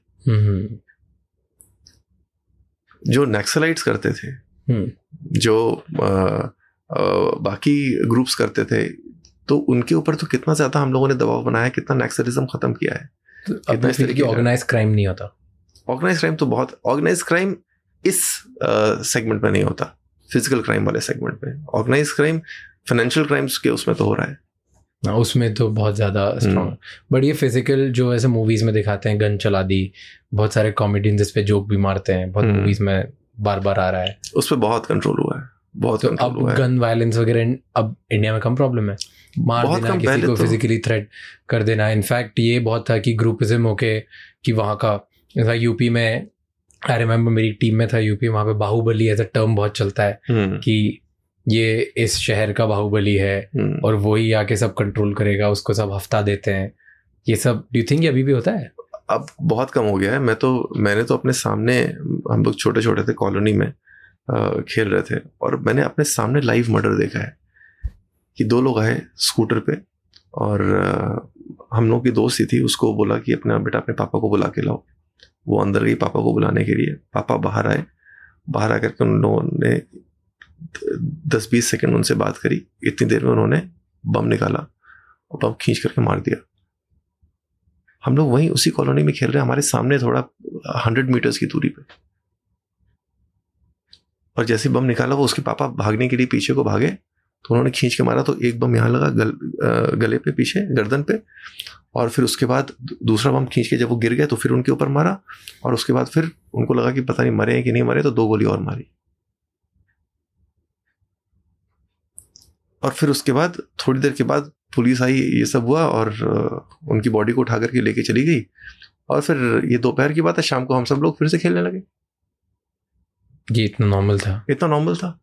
जो नक्सलाइट्स करते थे, जो बाकी ग्रुप्स करते थे, तो उनके ऊपर तो कितना ज्यादा हम लोगों ने दबाव बनाया, कितना नक्सलिज्म खत्म किया है। कितना इस तरीके ऑर्गेनाइज क्राइम नहीं होता। ऑर्गेनाइज क्राइम तो बहुत, ऑर्गेनाइज क्राइम इस सेगमेंट में नहीं होता, फिजिकल क्राइम वाले सेगमेंट में। ऑर्गेनाइज क्राइम फाइनेंशियल क्राइम्स के उसमें तो हो रहा है, उसमें तो बहुत ज़्यादा स्ट्रॉन्ग। बट ये फिजिकल जो ऐसे मूवीज़ में दिखाते हैं, गन चला दी, बहुत सारे कॉमेडियंस इस पे जोक भी मारते हैं, बहुत मूवीज़ में बार बार आ रहा है, उस पर बहुत कंट्रोल हुआ है, बहुत तो कंट्रोल अब हुआ है। गन वायलेंस वगैरह अब इंडिया में कम प्रॉब्लम है, मार बहुत देना, कम, किसी पहले को तो फिजिकली थ्रेट कर देना। इनफैक्ट ये बहुत था कि ग्रुपिज्म होके कि वहाँ का, इनफैक्ट यूपी में आई रिमेम्बर मेरी टीम में था यूपी, वहाँ पे बाहुबली एज अ टर्म बहुत चलता है कि ये इस शहर का बाहुबली है और वही आके सब कंट्रोल करेगा, उसको सब हफ्ता देते हैं, ये सब। डू यू थिंक ये अभी भी होता है? अब बहुत कम हो गया है। मैंने तो अपने सामने, हम लोग छोटे छोटे थे कॉलोनी में खेल रहे थे, और मैंने अपने सामने लाइव मर्डर देखा है कि 2 लोग आए स्कूटर पे, और हम लोग की दोस्त ही थी, उसको बोला कि अपना बेटा अपने पापा को बुला के लाओ। वो अंदर गई पापा को बुलाने के लिए, पापा बाहर आए, बाहर आकर के उन लोगों ने 10-20 सेकंड उनसे बात करी, इतनी देर में उन्होंने बम निकाला और बम खींच करके मार दिया। हम लोग वहीं उसी कॉलोनी में खेल रहे हैं, हमारे सामने थोड़ा 100 मीटर्स की दूरी पे, और जैसे बम निकाला वो उसके पापा भागने के लिए पीछे को भागे, तो उन्होंने खींच के मारा, तो एक बम यहाँ लगा गले पे, पीछे गर्दन पे, और फिर उसके बाद दूसरा बम खींच के जब वो गिर गए तो फिर उनके ऊपर मारा, और उसके बाद फिर उनको लगा कि पता नहीं मरे हैं कि नहीं मरे, तो 2 गोली और मारी। और फिर उसके बाद थोड़ी देर के बाद पुलिस आई, ये सब हुआ, और उनकी बॉडी को उठा करके लेके चली गई। और फिर ये दोपहर की बात है, शाम को हम सब लोग फिर से खेलने लगे। ये इतना नॉर्मल था, इतना नॉर्मल था।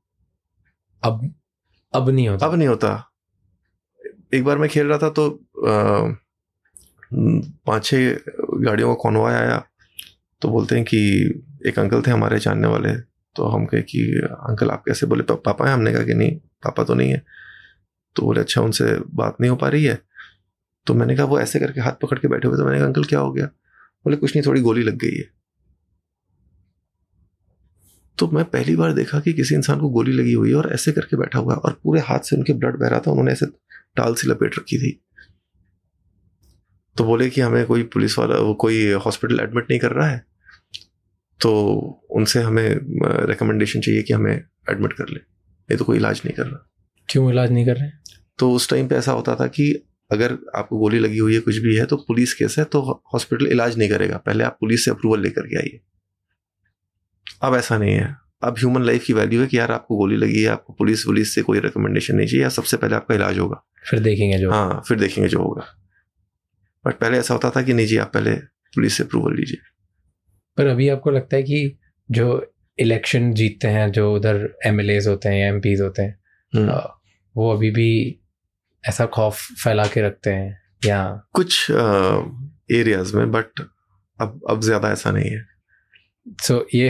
अब नहीं होता, अब नहीं होता। एक बार मैं खेल रहा था तो 5-6 गाड़ियों का कॉन्वॉय आया, तो बोलते हैं कि एक अंकल थे हमारे जानने वाले, तो हम कहे कि अंकल आप कैसे? बोले पापा हैं। हमने कहा कि नहीं, पापा तो नहीं है। तो बोले अच्छा, उनसे बात नहीं हो पा रही है? तो मैंने कहा, वो ऐसे करके हाथ पकड़ के बैठे हुए, तो मैंने कहा अंकल क्या हो गया? बोले कुछ नहीं, थोड़ी गोली लग गई है। तो मैं पहली बार देखा कि किसी इंसान को गोली लगी हुई है और ऐसे करके बैठा हुआ है, और पूरे हाथ से उनके ब्लड बह रहा था, उन्होंने ऐसे टाल सी लपेट रखी थी। तो बोले कि हमें कोई पुलिस वाला, वो कोई हॉस्पिटल एडमिट नहीं कर रहा है, तो उनसे हमें रिकमेंडेशन चाहिए कि हमें एडमिट कर ले, नहीं तो कोई इलाज नहीं कर रहा। क्यों इलाज नहीं कर रहे? तो उस टाइम पे ऐसा होता था कि अगर आपको गोली लगी हुई है, कुछ भी है, तो पुलिस केस है, तो हॉस्पिटल इलाज नहीं करेगा, पहले आप पुलिस से अप्रूवल लेकर के आइए। अब ऐसा नहीं है। अब ह्यूमन लाइफ की वैल्यू है कि यार आपको गोली लगी है, आपको पुलिस से कोई रिकमेंडेशन नहीं चाहिए, सबसे पहले आपका इलाज होगा, फिर देखेंगे जो, हाँ फिर देखेंगे जो होगा। बट पहले ऐसा होता था कि नहीं जी, आप पहले पुलिस से अप्रूवल लीजिए। पर अभी आपको लगता है कि जो इलेक्शन जीतते हैं, जो उधर MLAs होते हैं या MPs होते हैं, वो अभी भी ऐसा खौफ फैला के रखते हैं या कुछ एरियाज में, बट अब ज्यादा ऐसा नहीं है। सो ये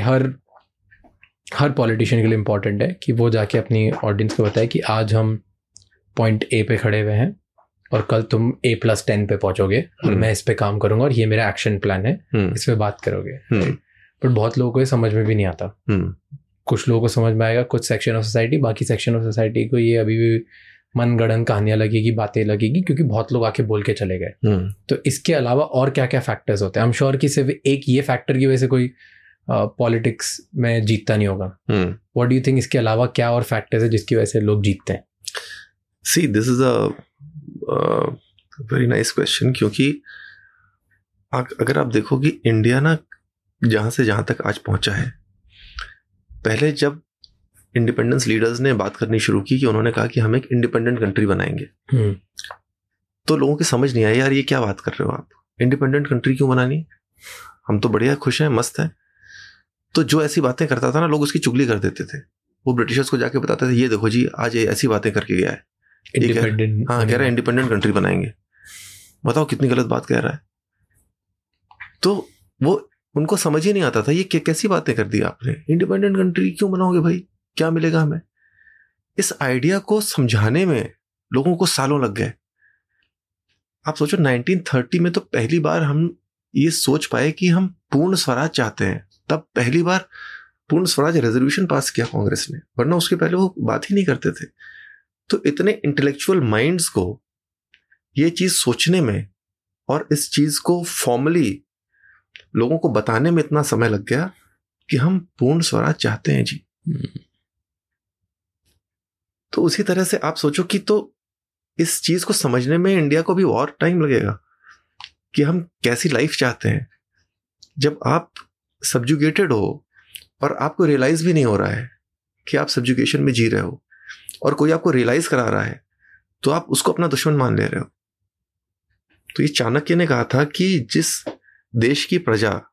हर पॉलिटिशियन के लिए इम्पोर्टेंट है कि वो जाके अपनी ऑडियंस को बताए कि आज हम पॉइंट A पे खड़े हुए हैं और कल तुम A+10 पे पहुंचोगे और मैं इस पे काम करूंगा और ये मेरा एक्शन प्लान है, इस पे बात करोगे। बट बहुत लोगों को ये समझ में भी नहीं आता। कुछ लोगों को समझ में आएगा, कुछ सेक्शन ऑफ सोसाइटी, बाकी सेक्शन ऑफ सोसाइटी को ये अभी भी मनगढ़ंत कहानियां लगेगी, बातें लगेगी, क्योंकि बहुत लोग आके बोल के चले गए। तो इसके अलावा और क्या क्या फैक्टर्स होते हैं? आई एम श्योर कि सिर्फ एक ये फैक्टर की वजह से कोई पॉलिटिक्स में जीतता नहीं होगा। व्हाट डू यू थिंक, इसके अलावा क्या और फैक्टर्स है जिसकी वजह से लोग जीतते हैं? See, this is a very nice question, क्योंकि अगर आप देखो कि इंडिया ना जहां से जहां तक आज पहुंचा है, पहले जब इंडिपेंडेंस लीडर्स ने बात करनी शुरू की कि उन्होंने कहा कि हम एक इंडिपेंडेंट कंट्री बनाएंगे, तो लोगों की समझ नहीं आई, यार ये क्या बात कर रहे हो आप, इंडिपेंडेंट कंट्री क्यों बनानी, हम तो बढ़िया खुश हैं, मस्त हैं। तो जो ऐसी बातें करता था ना, लोग उसकी चुगली कर देते थे। वो ब्रिटिशर्स को जाके बताते थे, ये देखो जी आज ये ऐसी बातें करके गया है, इंडिपेंडेंट, हाँ कह रहा है इंडिपेंडेंट कंट्री बनाएंगे। बताओ कितनी गलत बात कह रहा है। तो वो उनको समझ ही नहीं आता था, ये कैसी बातें कर दी आपने, इंडिपेंडेंट कंट्री क्यों बनाओगे भाई, क्या मिलेगा हमें। इस आइडिया को समझाने में लोगों को सालों लग गए। आप सोचो 1930 में तो पहली बार हम ये सोच पाए कि हम पूर्ण स्वराज चाहते हैं, तब पहली बार पूर्ण स्वराज रेजोल्यूशन पास किया कांग्रेस ने, वरना उसके पहले वो बात ही नहीं करते थे। तो इतने इंटेलेक्चुअल माइंड्स को ये चीज सोचने में और इस चीज को फॉर्मली लोगों को बताने में इतना समय लग गया कि हम पूर्ण स्वराज चाहते हैं जी। तो उसी तरह से आप सोचो कि तो इस चीज को समझने में इंडिया को भी और टाइम लगेगा कि हम कैसी लाइफ चाहते हैं। जब आप सब्जुगेटेड हो और आपको रियलाइज भी नहीं हो रहा है कि आप सब्जुकेशन में जी रहे हो, और कोई आपको रियलाइज करा रहा है तो आप उसको अपना दुश्मन मान ले रहे हो। तो ये चाणक्य ने कहा था कि जिस देश की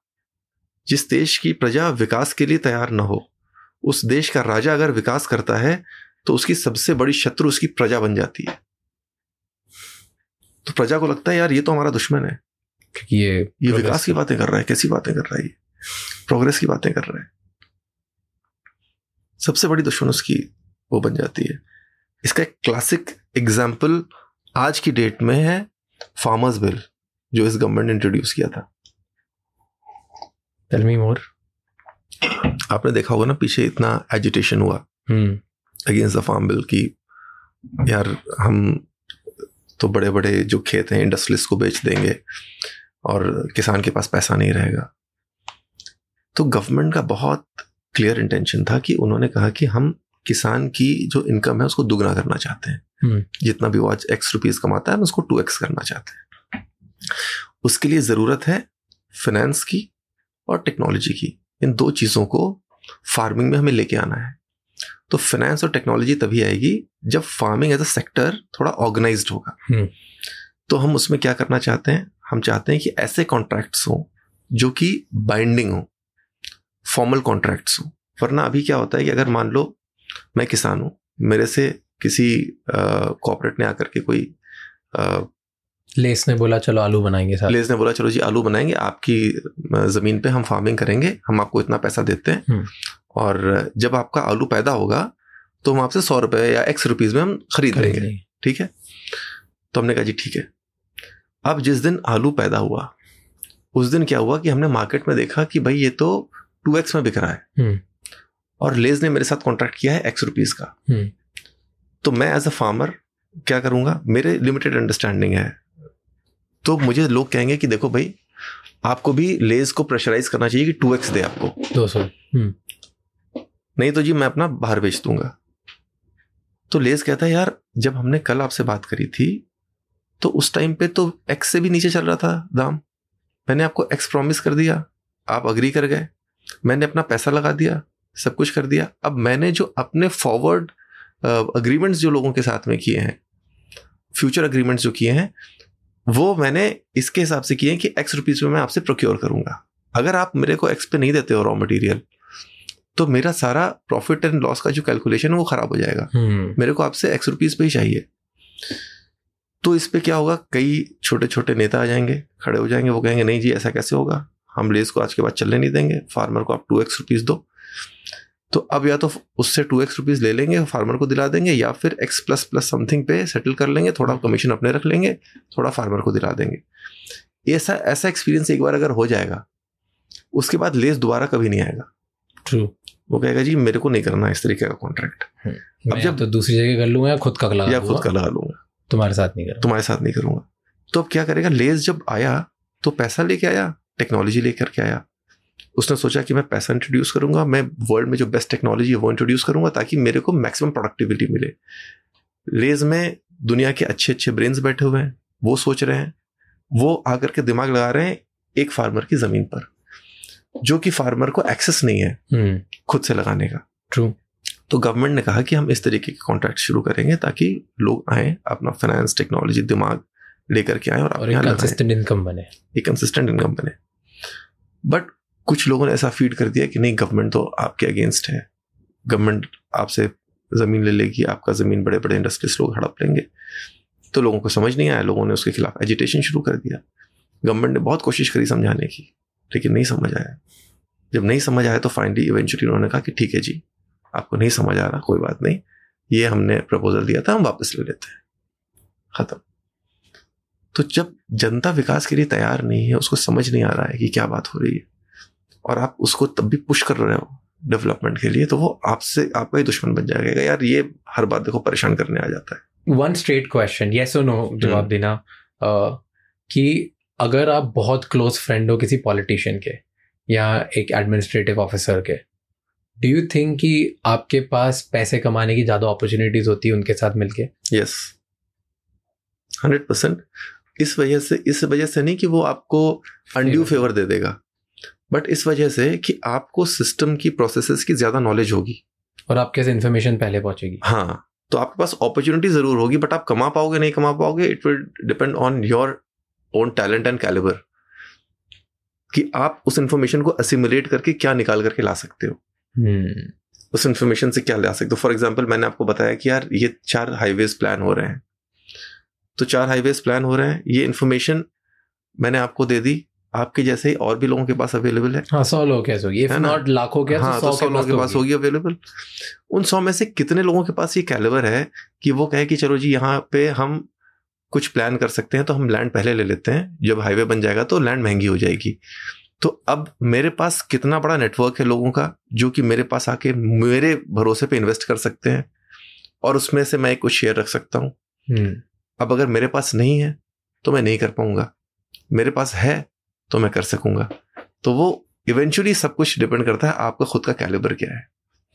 प्रजा विकास के लिए तैयार ना हो, उस देश का राजा अगर विकास करता है तो उसकी सबसे बड़ी शत्रु उसकी प्रजा बन जाती है। तो प्रजा को लगता है यार ये तो हमारा दुश्मन है, ये विकास की बातें कर रहा है, कैसी बातें कर रहा है, ये प्रोग्रेस की बातें कर रहा है। सबसे बड़ी दुश्मन उसकी वो बन जाती है। इसका एक क्लासिक एग्जाम्पल आज की डेट में है फार्मर्स बिल, जो इस गवर्नमेंट ने इंट्रोड्यूस किया था। Tell me more. आपने देखा होगा ना, पीछे इतना एजिटेशन हुआ अगेंस्ट द फार्म बिल की यार हम तो बड़े बड़े जो खेत हैं इंडस्ट्रियलिस्ट को बेच देंगे और किसान के पास पैसा नहीं रहेगा। तो गवर्नमेंट का बहुत क्लियर इंटेंशन था कि उन्होंने कहा कि हम किसान की जो इनकम है उसको दुगना करना चाहते हैं। जितना भी वो आज X रुपीस कमाता है हम उसको 2X करना चाहते हैं। उसके लिए ज़रूरत है फाइनेंस की और टेक्नोलॉजी की। इन दो चीज़ों को फार्मिंग में हमें लेके आना है। तो फाइनेंस और टेक्नोलॉजी तभी आएगी जब फार्मिंग एज अ सेक्टर थोड़ा ऑर्गेनाइज्ड होगा। तो हम उसमें क्या करना चाहते हैं, हम चाहते हैं कि ऐसे कॉन्ट्रैक्ट्स हों जो कि बाइंडिंग हो, फॉर्मल कॉन्ट्रैक्ट्स हो। वरना अभी क्या होता है कि अगर मान लो मैं किसान हूँ, मेरे से किसी कॉर्पोरेट ने आकर के कोई लेस ने बोला चलो आलू बनाएंगे साथ, लेस ने बोला चलो जी आलू बनाएंगे, आपकी ज़मीन पे हम फार्मिंग करेंगे, हम आपको इतना पैसा देते हैं और जब आपका आलू पैदा होगा तो हम आपसे 100 रुपये या X रुपीज़ में हम खरीद लेंगे। ठीक है। तो हमने कहा जी ठीक है। अब जिस दिन आलू पैदा हुआ उस दिन क्या हुआ कि हमने मार्केट में देखा कि भाई ये तो 2X में बिक रहा है और लेस ने मेरे साथ कॉन्ट्रैक्ट किया है X रुपीज़ का। तो मैं एज अ फार्मर क्या करूँगा, मेरे लिमिटेड अंडरस्टैंडिंग है, तो मुझे लोग कहेंगे कि देखो भाई आपको भी लेस को प्रेशराइज करना चाहिए कि 2X दे आपको 200, नहीं तो जी मैं अपना बाहर बेच दूंगा। तो लेस कहता है यार जब हमने कल आपसे बात करी थी तो उस टाइम पे तो X से भी नीचे चल रहा था दाम, मैंने आपको X प्रॉमिस कर दिया, आप अग्री कर गए, मैंने अपना पैसा लगा दिया, सब कुछ कर दिया। अब मैंने जो अपने फॉरवर्ड अग्रीमेंट्स जो लोगों के साथ में किए हैं, फ्यूचर अग्रीमेंट्स जो किए हैं, वो मैंने इसके हिसाब से किए हैं कि X रुपीज़ में मैं आपसे प्रोक्योर करूंगा। अगर आप मेरे को X पे नहीं देते हो रॉ मटेरियल तो मेरा सारा प्रॉफिट एंड लॉस का जो कैलकुलेशन है वो खराब हो जाएगा। मेरे को आपसे X रुपीज़ पे ही चाहिए। तो इस पे क्या होगा, कई छोटे छोटे नेता आ जाएंगे, खड़े हो जाएंगे, वो कहेंगे नहीं जी ऐसा कैसे होगा, हम लेस को आज के बाद चलने नहीं देंगे, फार्मर को आप 2X रुपीज़ दो। तो अब या तो उससे 2X रुपीज़ ले लेंगे, फार्मर को दिला देंगे, या फिर X प्लस समथिंग पे सेटल कर लेंगे, थोड़ा कमीशन अपने रख लेंगे, थोड़ा फार्मर को दिला देंगे। ऐसा एक्सपीरियंस एक बार अगर हो जाएगा उसके बाद लेस दोबारा कभी नहीं आएगा। ट्रू। वो कहेगा जी मेरे को नहीं करना इस तरीके का कॉन्ट्रैक्ट, अब जब तो दूसरी जगह कर लूंगा या खुद का लगा लूंगा, तुम्हारे साथ नहीं करूंगा। तो अब क्या करेगा, लेस जब आया तो पैसा लेके आया, टेक्नोलॉजी लेकर के आया। उसने सोचा कि मैं पैसा इंट्रोड्यूस करूंगा, मैं वर्ल्ड में जो बेस्ट टेक्नोलॉजी है वो इंट्रोड्यूस करूंगा ताकि मेरे को मैक्सिमम प्रोडक्टिविटी मिले। लेस में दुनिया के अच्छे अच्छे ब्रेन्स बैठे हुए हैं, वो सोच रहे हैं, वो आकर के दिमाग लगा रहे हैं एक फार्मर की जमीन पर, जो कि फार्मर को एक्सेस नहीं है खुद से लगाने का। ट्रू। तो गवर्नमेंट ने कहा कि हम इस तरीके के कॉन्ट्रैक्ट शुरू करेंगे ताकि लोग आए, अपना फाइनेंस टेक्नोलॉजी दिमाग लेकर के आए और एक कंसिस्टेंट इनकम बने। बट कुछ लोगों ने ऐसा फीड कर दिया कि नहीं गवर्नमेंट तो आपके अगेंस्ट है, गवर्नमेंट आपसे ज़मीन ले लेगी, आपका ज़मीन बड़े बड़े इंडस्ट्रीज लोग हड़प लेंगे। तो लोगों को समझ नहीं आया, लोगों ने उसके खिलाफ एजिटेशन शुरू कर दिया। गवर्नमेंट ने बहुत कोशिश करी समझाने की, लेकिन नहीं समझ आया। जब नहीं समझ आया तो फाइनली इवेंचुअली उन्होंने कहा कि ठीक है जी, आपको नहीं समझ आ रहा, कोई बात नहीं, ये हमने प्रपोजल दिया था, हम वापस ले लेते हैं, खत्म। तो जब जनता विकास के लिए तैयार नहीं है, उसको समझ नहीं आ रहा है कि क्या बात हो रही है, और आप उसको तब भी पुश कर रहे हो डेवलपमेंट के लिए, तो वो आपसे आपका ही दुश्मन बन जाएगा। यार ये हर बात देखो परेशान करने आ जाता है। वन स्ट्रेट क्वेश्चन, यस और नो जवाब देना, कि अगर आप बहुत क्लोज फ्रेंड हो किसी पॉलिटिशियन के या एक एडमिनिस्ट्रेटिव ऑफिसर के, डू यू थिंक कि आपके पास पैसे कमाने की ज़्यादा अपॉर्चुनिटीज होती है उनके साथ मिलके? यस, 100%। इस वजह से नहीं कि वो आपको अनड्यू फेवर दे देगा, बट इस वजह से कि आपको सिस्टम की प्रोसेसेस की ज़्यादा नॉलेज होगी और आप कैसे इन्फॉर्मेशन पहले पहुंचेगी। हाँ, तो आपके पास अपॉर्चुनिटी ज़रूर होगी, बट आप कमा पाओगे नहीं कमा पाओगे, it will depend on your own talent and calibre, कि आप उस इन्फॉर्मेशन को असिमुलेट करके क्या निकाल करके ला सकते हो। उस इन्फॉर्मेशन से क्या ला सकते हो। फॉर एग्जांपल मैंने आपको बताया कि यार ये 4 हाईवेज प्लान हो रहे हैं, तो 4 हाईवेज प्लान हो रहे हैं, ये इन्फॉर्मेशन मैंने आपको दे दी, आपके जैसे ही और भी लोगों के पास अवेलेबल है। हाँ, 100 लोग कैसे होगी, है ना? नॉट लाखों के, हाँ, तो 100 लोगों के पास होगी अवेलेबल। उन 100 में से कितने लोगों के पास ये कैलिबर है कि वो कहे कि चलो जी यहाँ पे हम कुछ प्लान कर सकते हैं, तो हम लैंड पहले ले लेते हैं, जब हाईवे बन जाएगा तो लैंड महंगी हो जाएगी। तो अब मेरे पास कितना बड़ा नेटवर्क है लोगों का जो कि मेरे पास आके मेरे भरोसे पे इन्वेस्ट कर सकते हैं, और उसमें से मैं कुछ शेयर रख सकता हूँ। अब अगर मेरे पास नहीं है तो मैं नहीं कर पाऊंगा, मेरे पास है तो मैं कर सकूंगा। तो वो इवेंचुअली सब कुछ डिपेंड करता है आपका खुद का कैलिबर क्या है।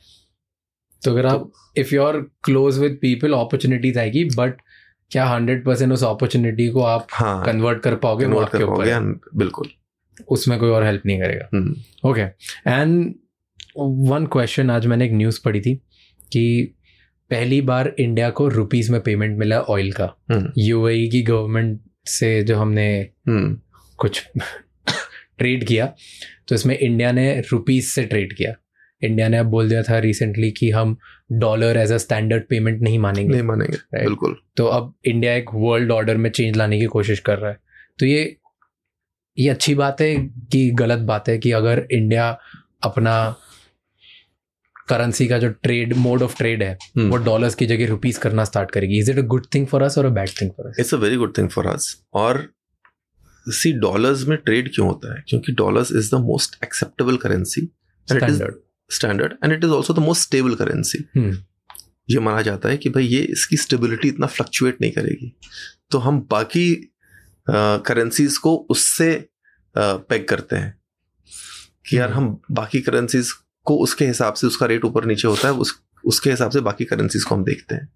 तो अगर आप if you are close with people, opportunities आएगी, बट क्या 100% उस अपॉर्चुनिटी को आप कन्वर्ट कर पाओगे, वो आपके ऊपर है। बिल्कुल, उसमें कोई और हेल्प नहीं करेगा। ओके, एंड वन क्वेश्चन, आज मैंने एक न्यूज़ पढ़ी थी कि पहली बार इंडिया को रुपीस में पेमेंट मिला ऑयल का, यूएई की गवर्नमेंट से जो हमने कुछ ट्रेड किया, तो इसमें इंडिया ने रुपीस से ट्रेड किया। इंडिया ने अब बोल दिया था रिसेंटली कि हम dollar as a standard payment नहीं मानेंगे, right? बिल्कुल। तो अब इंडिया एक वर्ल्ड ऑर्डर में चेंज लाने की कोशिश कर रहा है। तो ये अच्छी बात है कि गलत बात है कि अगर इंडिया अपना करेंसी का जो ट्रेड मोड ऑफ ट्रेड है वो डॉलर्स की जगह रुपीस करना स्टार्ट करेगी, is it a good thing for us और a bad thing for us? It's a very good thing for us. और सी, डॉलर्स में ट्रेड क्यों होता है? क्योंकि dollars is the most acceptable currency, standard, and it is also the most stable currency. ये माना जाता है कि भाई ये इसकी स्टेबिलिटी इतना फ्लक्चुएट नहीं करेगी, तो हम बाकी करेंसीज को उससे पेग करते हैं कि यार हम बाकी करेंसीज को उसके हिसाब से, उसका रेट ऊपर नीचे होता है, उसके हिसाब से बाकी करेंसीज को हम देखते हैं।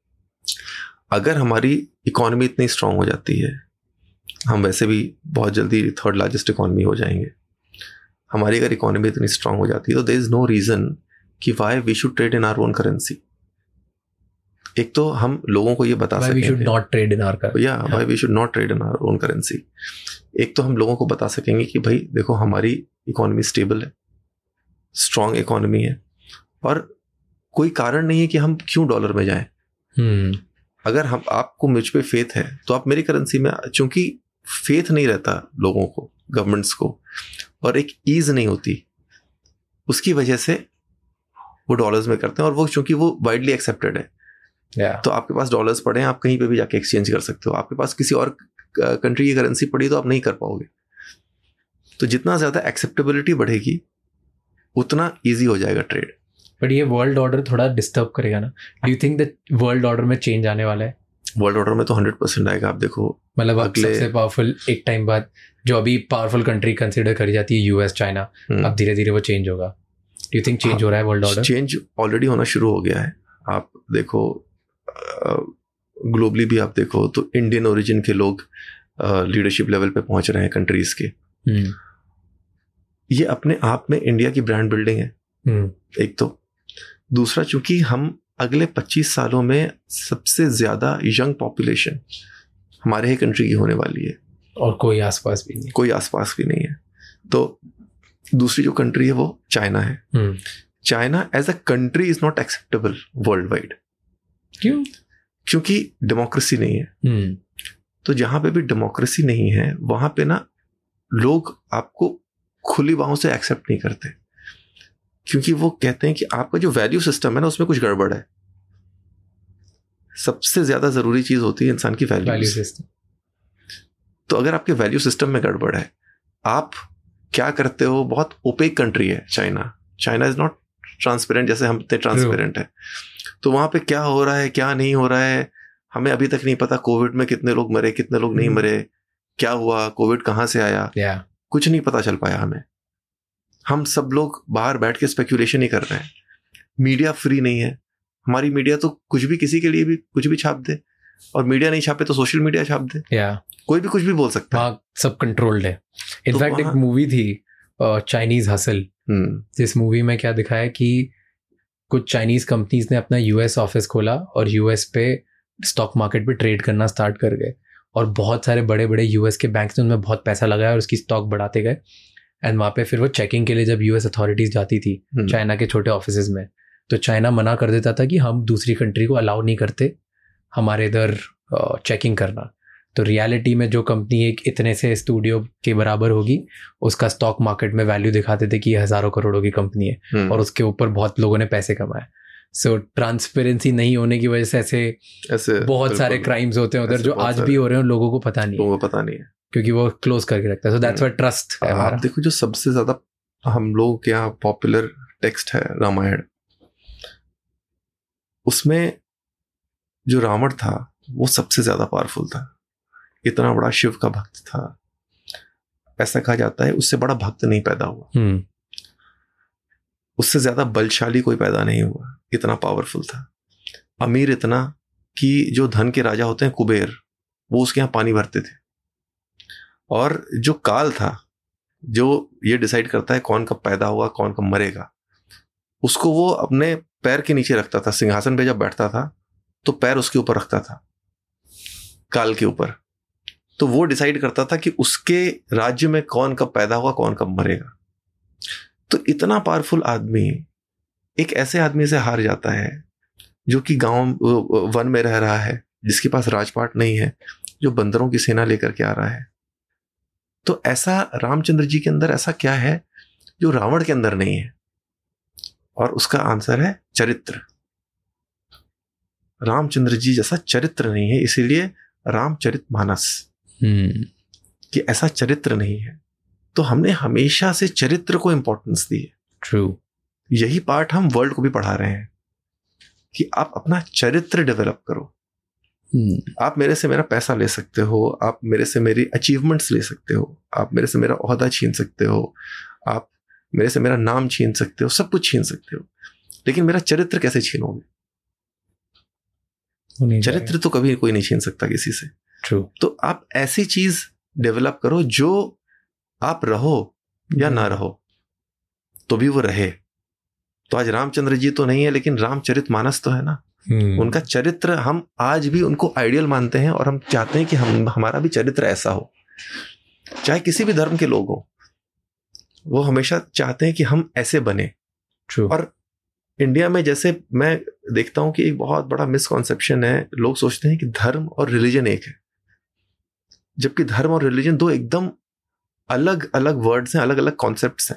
अगर हमारी इकोनॉमी इतनी स्ट्रांग हो जाती है, हम वैसे भी बहुत जल्दी 3rd लार्जेस्ट इकोनॉमी हो जाएंगे, हमारी अगर इकोनॉमी इतनी स्ट्रांग हो जाती है तो देयर इज नो रीजन कि why we should trade in our own currency. एक तो हम लोगों को ये बता सकेंगे why we should not trade in our currency, why we should not trade in our own currency. एक तो हम लोगों को बता सकेंगे कि भाई देखो हमारी इकोनॉमी स्टेबल है, स्ट्रांग इकोनॉमी है, और कोई कारण नहीं है कि हम क्यों डॉलर में जाएं। अगर हम आपको मुझ पे फेथ है तो आप मेरी करेंसी में, चूंकि फेथ नहीं रहता लोगों को, गवर्नमेंट्स को, और एक ईज नहीं होती, उसकी वजह से वो डॉलर्स में करते हैं, और वो चूंकि वो वाइडली एक्सेप्टेड है, तो आपके पास डॉलर्स पड़े हैं, आप कहीं पे भी जाके एक्सचेंज कर सकते हो। आपके पास किसी और कंट्री की करेंसी पड़ी तो आप नहीं कर पाओगे। तो जितना ज्यादा एक्सेप्टेबिलिटी बढ़ेगी उतना ईजी हो जाएगा ट्रेड। बट ये वर्ल्ड ऑर्डर थोड़ा डिस्टर्ब करेगा ना? Do you think that world order में चेंज आने वाला है? वर्ल्ड ऑर्डर में तो 100% आएगा। आप देखो, मतलब अब सबसे पावरफुल एक टाइम बाद जो अभी पावरफुल कंट्री कंसीडर करी जाती है यूएस, चाइना, अब धीरे धीरे वो चेंज होगा। डू यू थिंक चेंज हो रहा है वर्ल्ड ऑर्डर? चेंज ऑलरेडी होना शुरू हो गया है। आप देखो ग्लोबली भी आप देखो तो इंडियन ओरिजिन के लोग लीडरशिप लेवल पे पहुंच रहे हैं कंट्रीज के। ये अपने आप में इंडिया की ब्रांड बिल्डिंग है एक तो। दूसरा, चूंकि हम अगले 25 सालों में सबसे ज्यादा यंग पॉपुलेशन हमारे ही कंट्री की होने वाली है, और कोई आसपास भी नहीं, कोई आसपास भी नहीं है। तो दूसरी जो कंट्री है वो चाइना है। China as a country is not acceptable worldwide. क्यों? क्योंकि डेमोक्रेसी नहीं है। तो जहां पे भी डेमोक्रेसी नहीं है वहां पे ना लोग आपको खुली बाहों से एक्सेप्ट नहीं करते, क्योंकि वो कहते हैं कि आपका जो वैल्यू सिस्टम है ना उसमें कुछ गड़बड़ है। सबसे ज्यादा जरूरी चीज होती है इंसान की वैल्यू सिस्टम। तो अगर आपके वैल्यू सिस्टम में गड़बड़ है, आप क्या करते हो, बहुत ओपेक कंट्री है China. China is not transparent जैसे हम इतने ट्रांसपेरेंट है। तो वहां पे क्या हो रहा है क्या नहीं हो रहा है हमें अभी तक नहीं पता। कोविड में कितने लोग मरे, कितने लोग नहीं मरे, क्या हुआ, कोविड कहाँ से आया, कुछ नहीं पता चल पाया हमें। हम सब लोग बाहर बैठ के स्पेक्यूलेशन ही कर रहे हैं। मीडिया फ्री नहीं है। हमारी मीडिया तो कुछ भी, किसी के लिए भी कुछ भी छाप दे, और मीडिया नहीं छापे तो सोशल मीडिया छाप दे। कोई भी कुछ भी बोल सकता है। सब कंट्रोल्ड है। इनफैक्ट एक मूवी थी चाइनीज हसल, जिस मूवी में क्या दिखाया कि कुछ चाइनीज कंपनीज ने अपना यूएस ऑफिस खोला और यूएस पे स्टॉक मार्केट पे ट्रेड करना स्टार्ट कर गए, और बहुत सारे बड़े बड़े यूएस के बैंक्स ने उनमें बहुत पैसा लगाया और उसकी स्टॉक बढ़ाते गए। एंड वहाँ पे फिर वो चेकिंग के लिए जब यूएस अथॉरिटीज़ जाती थी चाइना के छोटे ऑफिसेज में, तो चाइना मना कर देता था कि हम दूसरी कंट्री को अलाउ नहीं करते हमारे इधर चेकिंग करना। तो रियलिटी में जो कंपनी एक इतने से स्टूडियो के बराबर होगी, उसका स्टॉक मार्केट में वैल्यू दिखाते थे कि ये हज़ारों करोड़ों की कंपनी है, और उसके ऊपर बहुत लोगों ने पैसे कमाए। सो ट्रांसपेरेंसी नहीं होने की वजह से ऐसे बहुत सारे क्राइम्स होते हैं उधर, जो आज भी हो रहे हैं, लोगों को पता नहीं है क्योंकि वो क्लोज करके रखता है। सो दैट्स व्हाई ट्रस्ट है हमारा। देखो, जो सबसे ज्यादा हम लोगों के यहाँ पॉपुलर टेक्स्ट है रामायण, उसमें जो रावण था वो सबसे ज्यादा पावरफुल था, इतना बड़ा शिव का भक्त था। ऐसा कहा जाता है उससे बड़ा भक्त नहीं पैदा हुआ, उससे ज्यादा बलशाली कोई पैदा नहीं हुआ, इतना पावरफुल था। अमीर इतना कि जो धन के राजा होते हैं कुबेर, वो उसके यहाँ पानी भरते थे। और जो काल था, जो ये डिसाइड करता है कौन कब पैदा हुआ कौन कब मरेगा, उसको वो अपने पैर के नीचे रखता था। सिंहासन पे जब बैठता था तो पैर उसके ऊपर रखता था, काल के ऊपर। तो वो डिसाइड करता था कि उसके राज्य में कौन कब पैदा हुआ कौन कब मरेगा। तो इतना पावरफुल आदमी एक ऐसे आदमी से हार जाता है जो कि गांव वन में रह रहा है, जिसके पास राजपाट नहीं है, जो बंदरों की सेना लेकर के आ रहा है। तो ऐसा रामचंद्र जी के अंदर ऐसा क्या है जो रावण के अंदर नहीं है? और उसका आंसर है चरित्र। रामचंद्र जी जैसा चरित्र नहीं है, इसीलिए रामचरितमानस कि ऐसा चरित्र नहीं है। तो हमने हमेशा से चरित्र को इंपॉर्टेंस दी है। ट्रू। यही पार्ट हम वर्ल्ड को भी पढ़ा रहे हैं कि आप अपना चरित्र डेवलप करो। आप मेरे से मेरा पैसा ले सकते हो, आप मेरे से मेरी अचीवमेंट्स ले सकते हो, आप मेरे से मेरा ओहदा छीन सकते हो, आप मेरे से मेरा नाम छीन सकते हो, सब कुछ छीन सकते हो, लेकिन मेरा चरित्र कैसे छीनोगे? चरित्र तो कभी कोई नहीं छीन सकता किसी से। True. तो आप ऐसी चीज डेवलप करो जो आप रहो या ना रहो तो भी वो रहे। तो आज रामचंद्र जी तो नहीं है, लेकिन रामचरितमानस तो है ना। उनका चरित्र, हम आज भी उनको आइडियल मानते हैं और हम चाहते हैं कि हमारा भी चरित्र ऐसा हो। चाहे किसी भी धर्म के लोग हो, वो हमेशा चाहते हैं कि हम ऐसे बने। True. और इंडिया में जैसे मैं देखता हूं कि एक बहुत बड़ा मिसकॉन्सेप्शन है, लोग सोचते हैं कि धर्म और रिलीजन एक है, जबकि धर्म और रिलीजन दो एकदम अलग अलग वर्ड्स हैं, अलग अलग कॉन्सेप्ट्स हैं।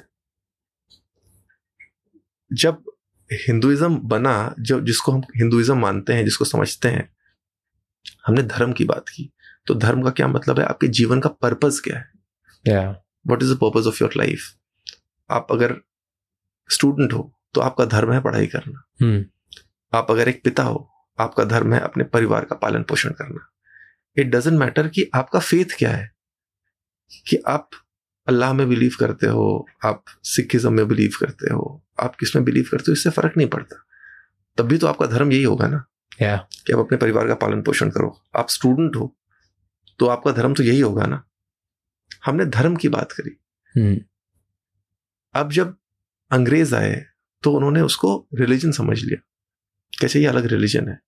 जब हिंदुइज्म बना, जो जिसको हम हिंदुइज्म मानते हैं, जिसको समझते हैं, हमने धर्म की बात की, तो धर्म का क्या मतलब है? आपके जीवन का पर्पस क्या है? What is the purpose of your life? आप अगर स्टूडेंट हो तो आपका धर्म है पढ़ाई करना। आप अगर एक पिता हो, आपका धर्म है अपने परिवार का पालन पोषण करना। इट डजंट मैटर कि आपका फेथ क्या है, कि आप अल्लाह में बिलीव करते हो, आप सिखिज्म में बिलीव करते हो, आप किस में बिलीव करते हो, इससे फर्क नहीं पड़ता। तब भी तो आपका धर्म यही होगा ना, कि आप अपने परिवार का पालन पोषण करो। आप स्टूडेंट हो तो आपका धर्म तो यही होगा ना। हमने धर्म की बात करी। अब जब अंग्रेज आए तो उन्होंने उसको रिलीजन समझ लिया, कैसे ये अलग रिलीजन है।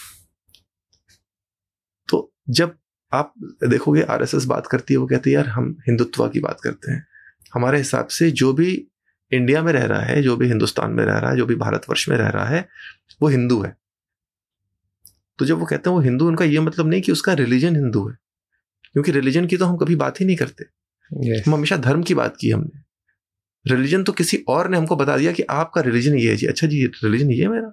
तो जब आप देखोगे आरएसएस बात करती है, वो कहती है यार हम हिंदुत्व की बात करते हैं। हमारे हिसाब से जो भी इंडिया में रह रहा है, जो भी हिंदुस्तान में रह रहा है, जो भी भारतवर्ष में रह रहा है, वो हिंदू है। तो जब वो कहते हैं वो हिंदू, उनका ये मतलब नहीं कि उसका रिलीजन हिंदू है, क्योंकि रिलीजन की तो हम कभी बात ही नहीं करते। हम हमेशा धर्म की बात की हमने। रिलीजन तो किसी और ने हमको बता दिया कि आपका रिलीजन ये है जी। अच्छा जी, रिलीजन ये है मेरा,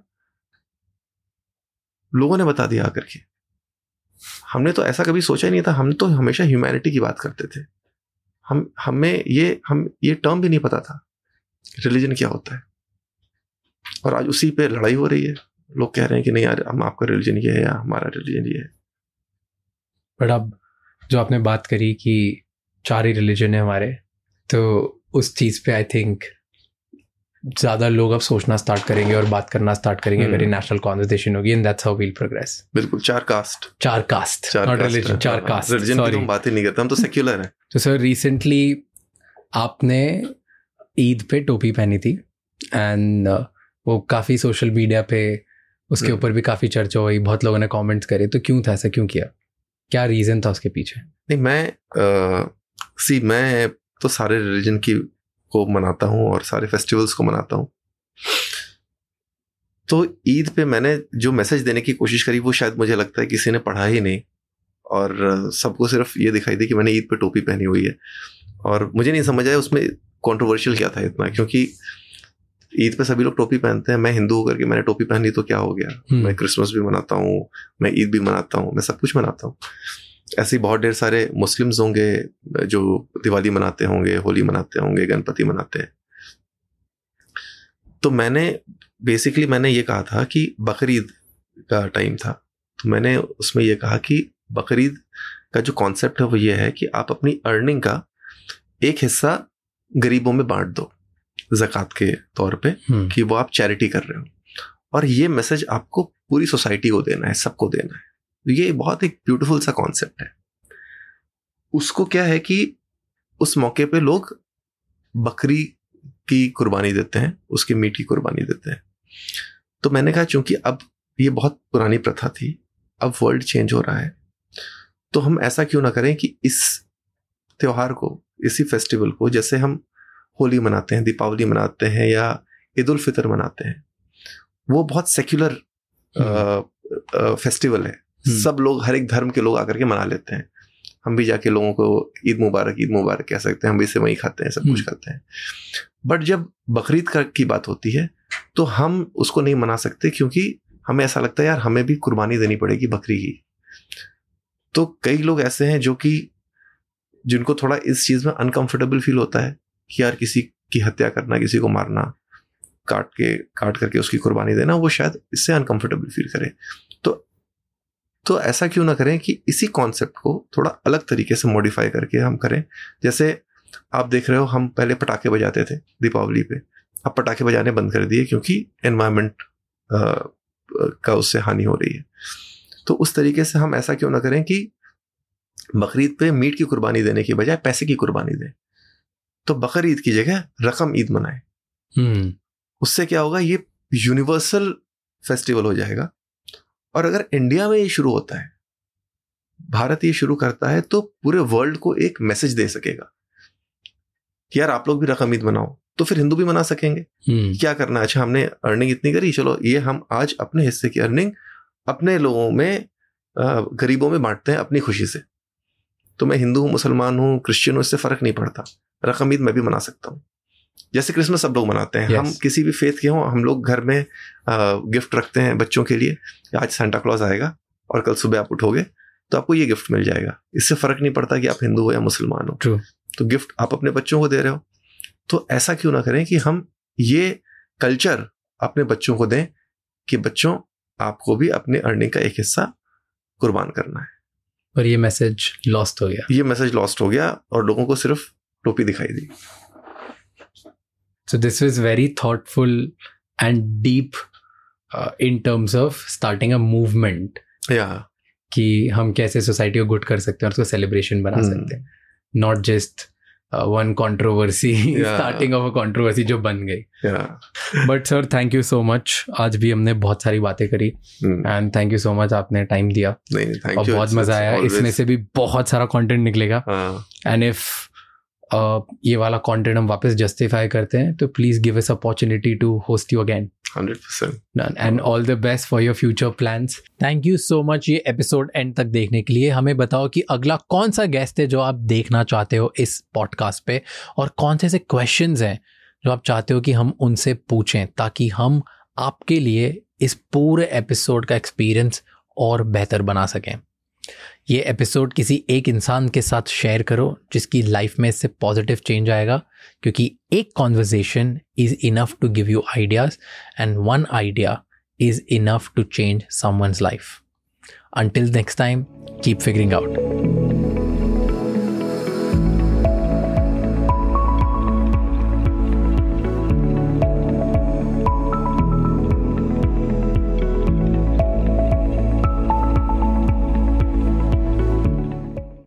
लोगों ने बता दिया आकर के। हमने तो ऐसा कभी सोचा ही नहीं था। हम तो हमेशा ह्यूमैनिटी की बात करते थे। हमें ये टर्म भी नहीं पता था रिलीजन क्या होता है। और आज उसी पे लड़ाई हो रही है। लोग कह रहे हैं कि नहीं यार, हम आपका रिलीजन ये है या हमारा रिलीजन ये है। बट अब जो आपने बात करी कि 4 ही रिलीजन है हमारे, तो उस चीज़ पे आई थिंक ज़्यादा लोग अब सोचना स्टार्ट करेंगे और बात करना स्टार्ट करेंगे। वेरी नेशनल कॉन्वर्सेशन होगी, and that's how we'll progress. बिल्कुल। 4 caste not religion, 4 caste. Religion की तो हम बात ही नहीं करते, हम तो सेक्युलर हैं। तो सर रिसेंटली आपने ईद पे टोपी पहनी थी एंड वो काफ़ी सोशल मीडिया पे उसके ऊपर भी काफ़ी चर्चा हुई, बहुत लोगों ने कमेंट्स करे, तो क्यों था ऐसा, क्यों किया, क्या रीज़न था उसके पीछे? नहीं, मैं तो सारे रिलीजन को मनाता हूँ और सारे फेस्टिवल्स को मनाता हूँ। तो ईद पे मैंने जो मैसेज देने की कोशिश करी वो शायद मुझे लगता है किसी ने पढ़ा ही नहीं, और सबको सिर्फ ये दिखाई दी कि मैंने ईद पे टोपी पहनी हुई है। और मुझे नहीं समझ आया उसमें कंट्रोवर्शियल क्या था इतना, क्योंकि ईद पे सभी लोग टोपी पहनते हैं। मैं हिंदू होकर के मैंने टोपी पहनी तो क्या हो गया? मैं क्रिसमस भी मनाता हूँ, मैं ईद भी मनाता हूँ, मैं सब कुछ मनाता हूँ। ऐसे बहुत ढेर सारे मुस्लिम्स होंगे जो दिवाली मनाते होंगे, होली मनाते होंगे, गणपति मनाते हैं। तो मैंने ये कहा था कि बकरीद का टाइम था, तो मैंने उसमें ये कहा कि बकरीद का जो कॉन्सेप्ट है वो ये है कि आप अपनी अर्निंग का एक हिस्सा गरीबों में बांट दो ज़कात के तौर पे, कि वो आप चैरिटी कर रहे हो, और ये मैसेज आपको पूरी सोसाइटी को देना है, सबको देना है। ये बहुत एक ब्यूटीफुल सा कॉन्सेप्ट है। उसको क्या है कि उस मौके पे लोग बकरी की कुर्बानी देते हैं, उसके मीट की कुर्बानी देते हैं। तो मैंने कहा चूंकि अब ये बहुत पुरानी प्रथा थी, अब वर्ल्ड चेंज हो रहा है, तो हम ऐसा क्यों ना करें कि इस त्योहार को, इसी फेस्टिवल को, जैसे हम होली मनाते हैं, दीपावली मनाते हैं या ईद उल फितर मनाते हैं, वो बहुत सेक्युलर फेस्टिवल है। सब लोग, हर एक धर्म के लोग आकर के मना लेते हैं। हम भी जाके लोगों को ईद मुबारक कह सकते हैं, हम भी से वही खाते हैं, सब कुछ खाते हैं। बट जब बकरीद की बात होती है तो हम उसको नहीं मना सकते, क्योंकि हमें ऐसा लगता है यार हमें भी कुर्बानी देनी पड़ेगी बकरी की। तो कई लोग ऐसे हैं जिनको थोड़ा इस चीज में अनकंफर्टेबल फील होता है कि यार किसी की हत्या करना, किसी को मारना, काट करके उसकी कुर्बानी देना, वो शायद इससे अनकंफर्टेबल फील करे। तो ऐसा क्यों ना करें कि इसी कॉन्सेप्ट को थोड़ा अलग तरीके से मॉडिफाई करके हम करें। जैसे आप देख रहे हो, हम पहले पटाखे बजाते थे दीपावली पे, अब पटाखे बजाने बंद कर दिए क्योंकि एनवायरनमेंट का उससे हानि हो रही है। तो उस तरीके से हम ऐसा क्यों ना करें कि बकरीद पे मीट की कुर्बानी देने की बजाय पैसे की कुर्बानी दें। तो बकर ईद की जगह रकम ईद मनाएं। उससे क्या होगा, ये यूनिवर्सल फेस्टिवल हो जाएगा। और अगर इंडिया में ये शुरू होता है, भारत ये शुरू करता है, तो पूरे वर्ल्ड को एक मैसेज दे सकेगा कि यार आप लोग भी रकम ईद मनाओ, तो फिर हिंदू भी मना सकेंगे। क्या करना, अच्छा हमने अर्निंग इतनी करी, चलो ये हम आज अपने हिस्से की अर्निंग अपने लोगों में, गरीबों में बांटते हैं अपनी खुशी से। तो मैं हिंदू हूँ, मुसलमान हूँ, क्रिश्चियन हूँ, इससे फर्क नहीं पड़ता, रकम ईद मैं भी मना सकता हूँ। जैसे क्रिसमस सब लोग मनाते हैं, हम किसी भी फेथ के हों, हम लोग घर में गिफ्ट रखते हैं बच्चों के लिए, आज सांता क्लॉज आएगा और कल सुबह आप उठोगे तो आपको ये गिफ्ट मिल जाएगा। इससे फर्क नहीं पड़ता कि आप हिंदू हो या मुसलमान हो। तो गिफ्ट आप अपने बच्चों को दे रहे हो, तो ऐसा क्यों ना करें कि हम ये कल्चर अपने बच्चों को दें कि बच्चों आपको भी अपने अर्निंग का एक हिस्सा कुर्बान करना है। और ये मैसेज लॉस्ट हो गया और लोगों को सिर्फ टोपी दिखाई दी। So this was very thoughtful and deep in terms of starting a movement. Yeah. कि हम कैसे सोसाइटी को गुड कर सकते हैं और उसको सेलिब्रेशन बना सकते हैं, not just one controversy, starting of a controversy जो बन गई। But sir thank you so much, आज भी हमने बहुत सारी बातें करी and thank you so much, आपने टाइम दिया। नहीं, और बहुत मजा आया, इसमें से भी बहुत सारा कंटेंट निकलेगा। एंड इफ ये वाला कंटेंट हम वापस जस्टिफाई करते हैं तो please give us opportunity to host you again. 100%। And all the best for your future plans. Thank you so much ये एपिसोड एंड तक देखने के लिए। हमें बताओ कि अगला कौन सा गेस्ट है जो आप देखना चाहते हो इस पॉडकास्ट पे, और कौन से ऐसे क्वेश्चंस हैं जो आप चाहते हो कि हम उनसे पूछें, ताकि हम आपके लिए इस पूरे एपिसोड का एक्सपीरियंस और बेहतर बना सकें। ये एपिसोड किसी एक इंसान के साथ शेयर करो जिसकी लाइफ में इससे पॉजिटिव चेंज आएगा, क्योंकि एक conversation is enough to give you ideas and one idea is enough to change someone's life. Until next time, keep figuring out.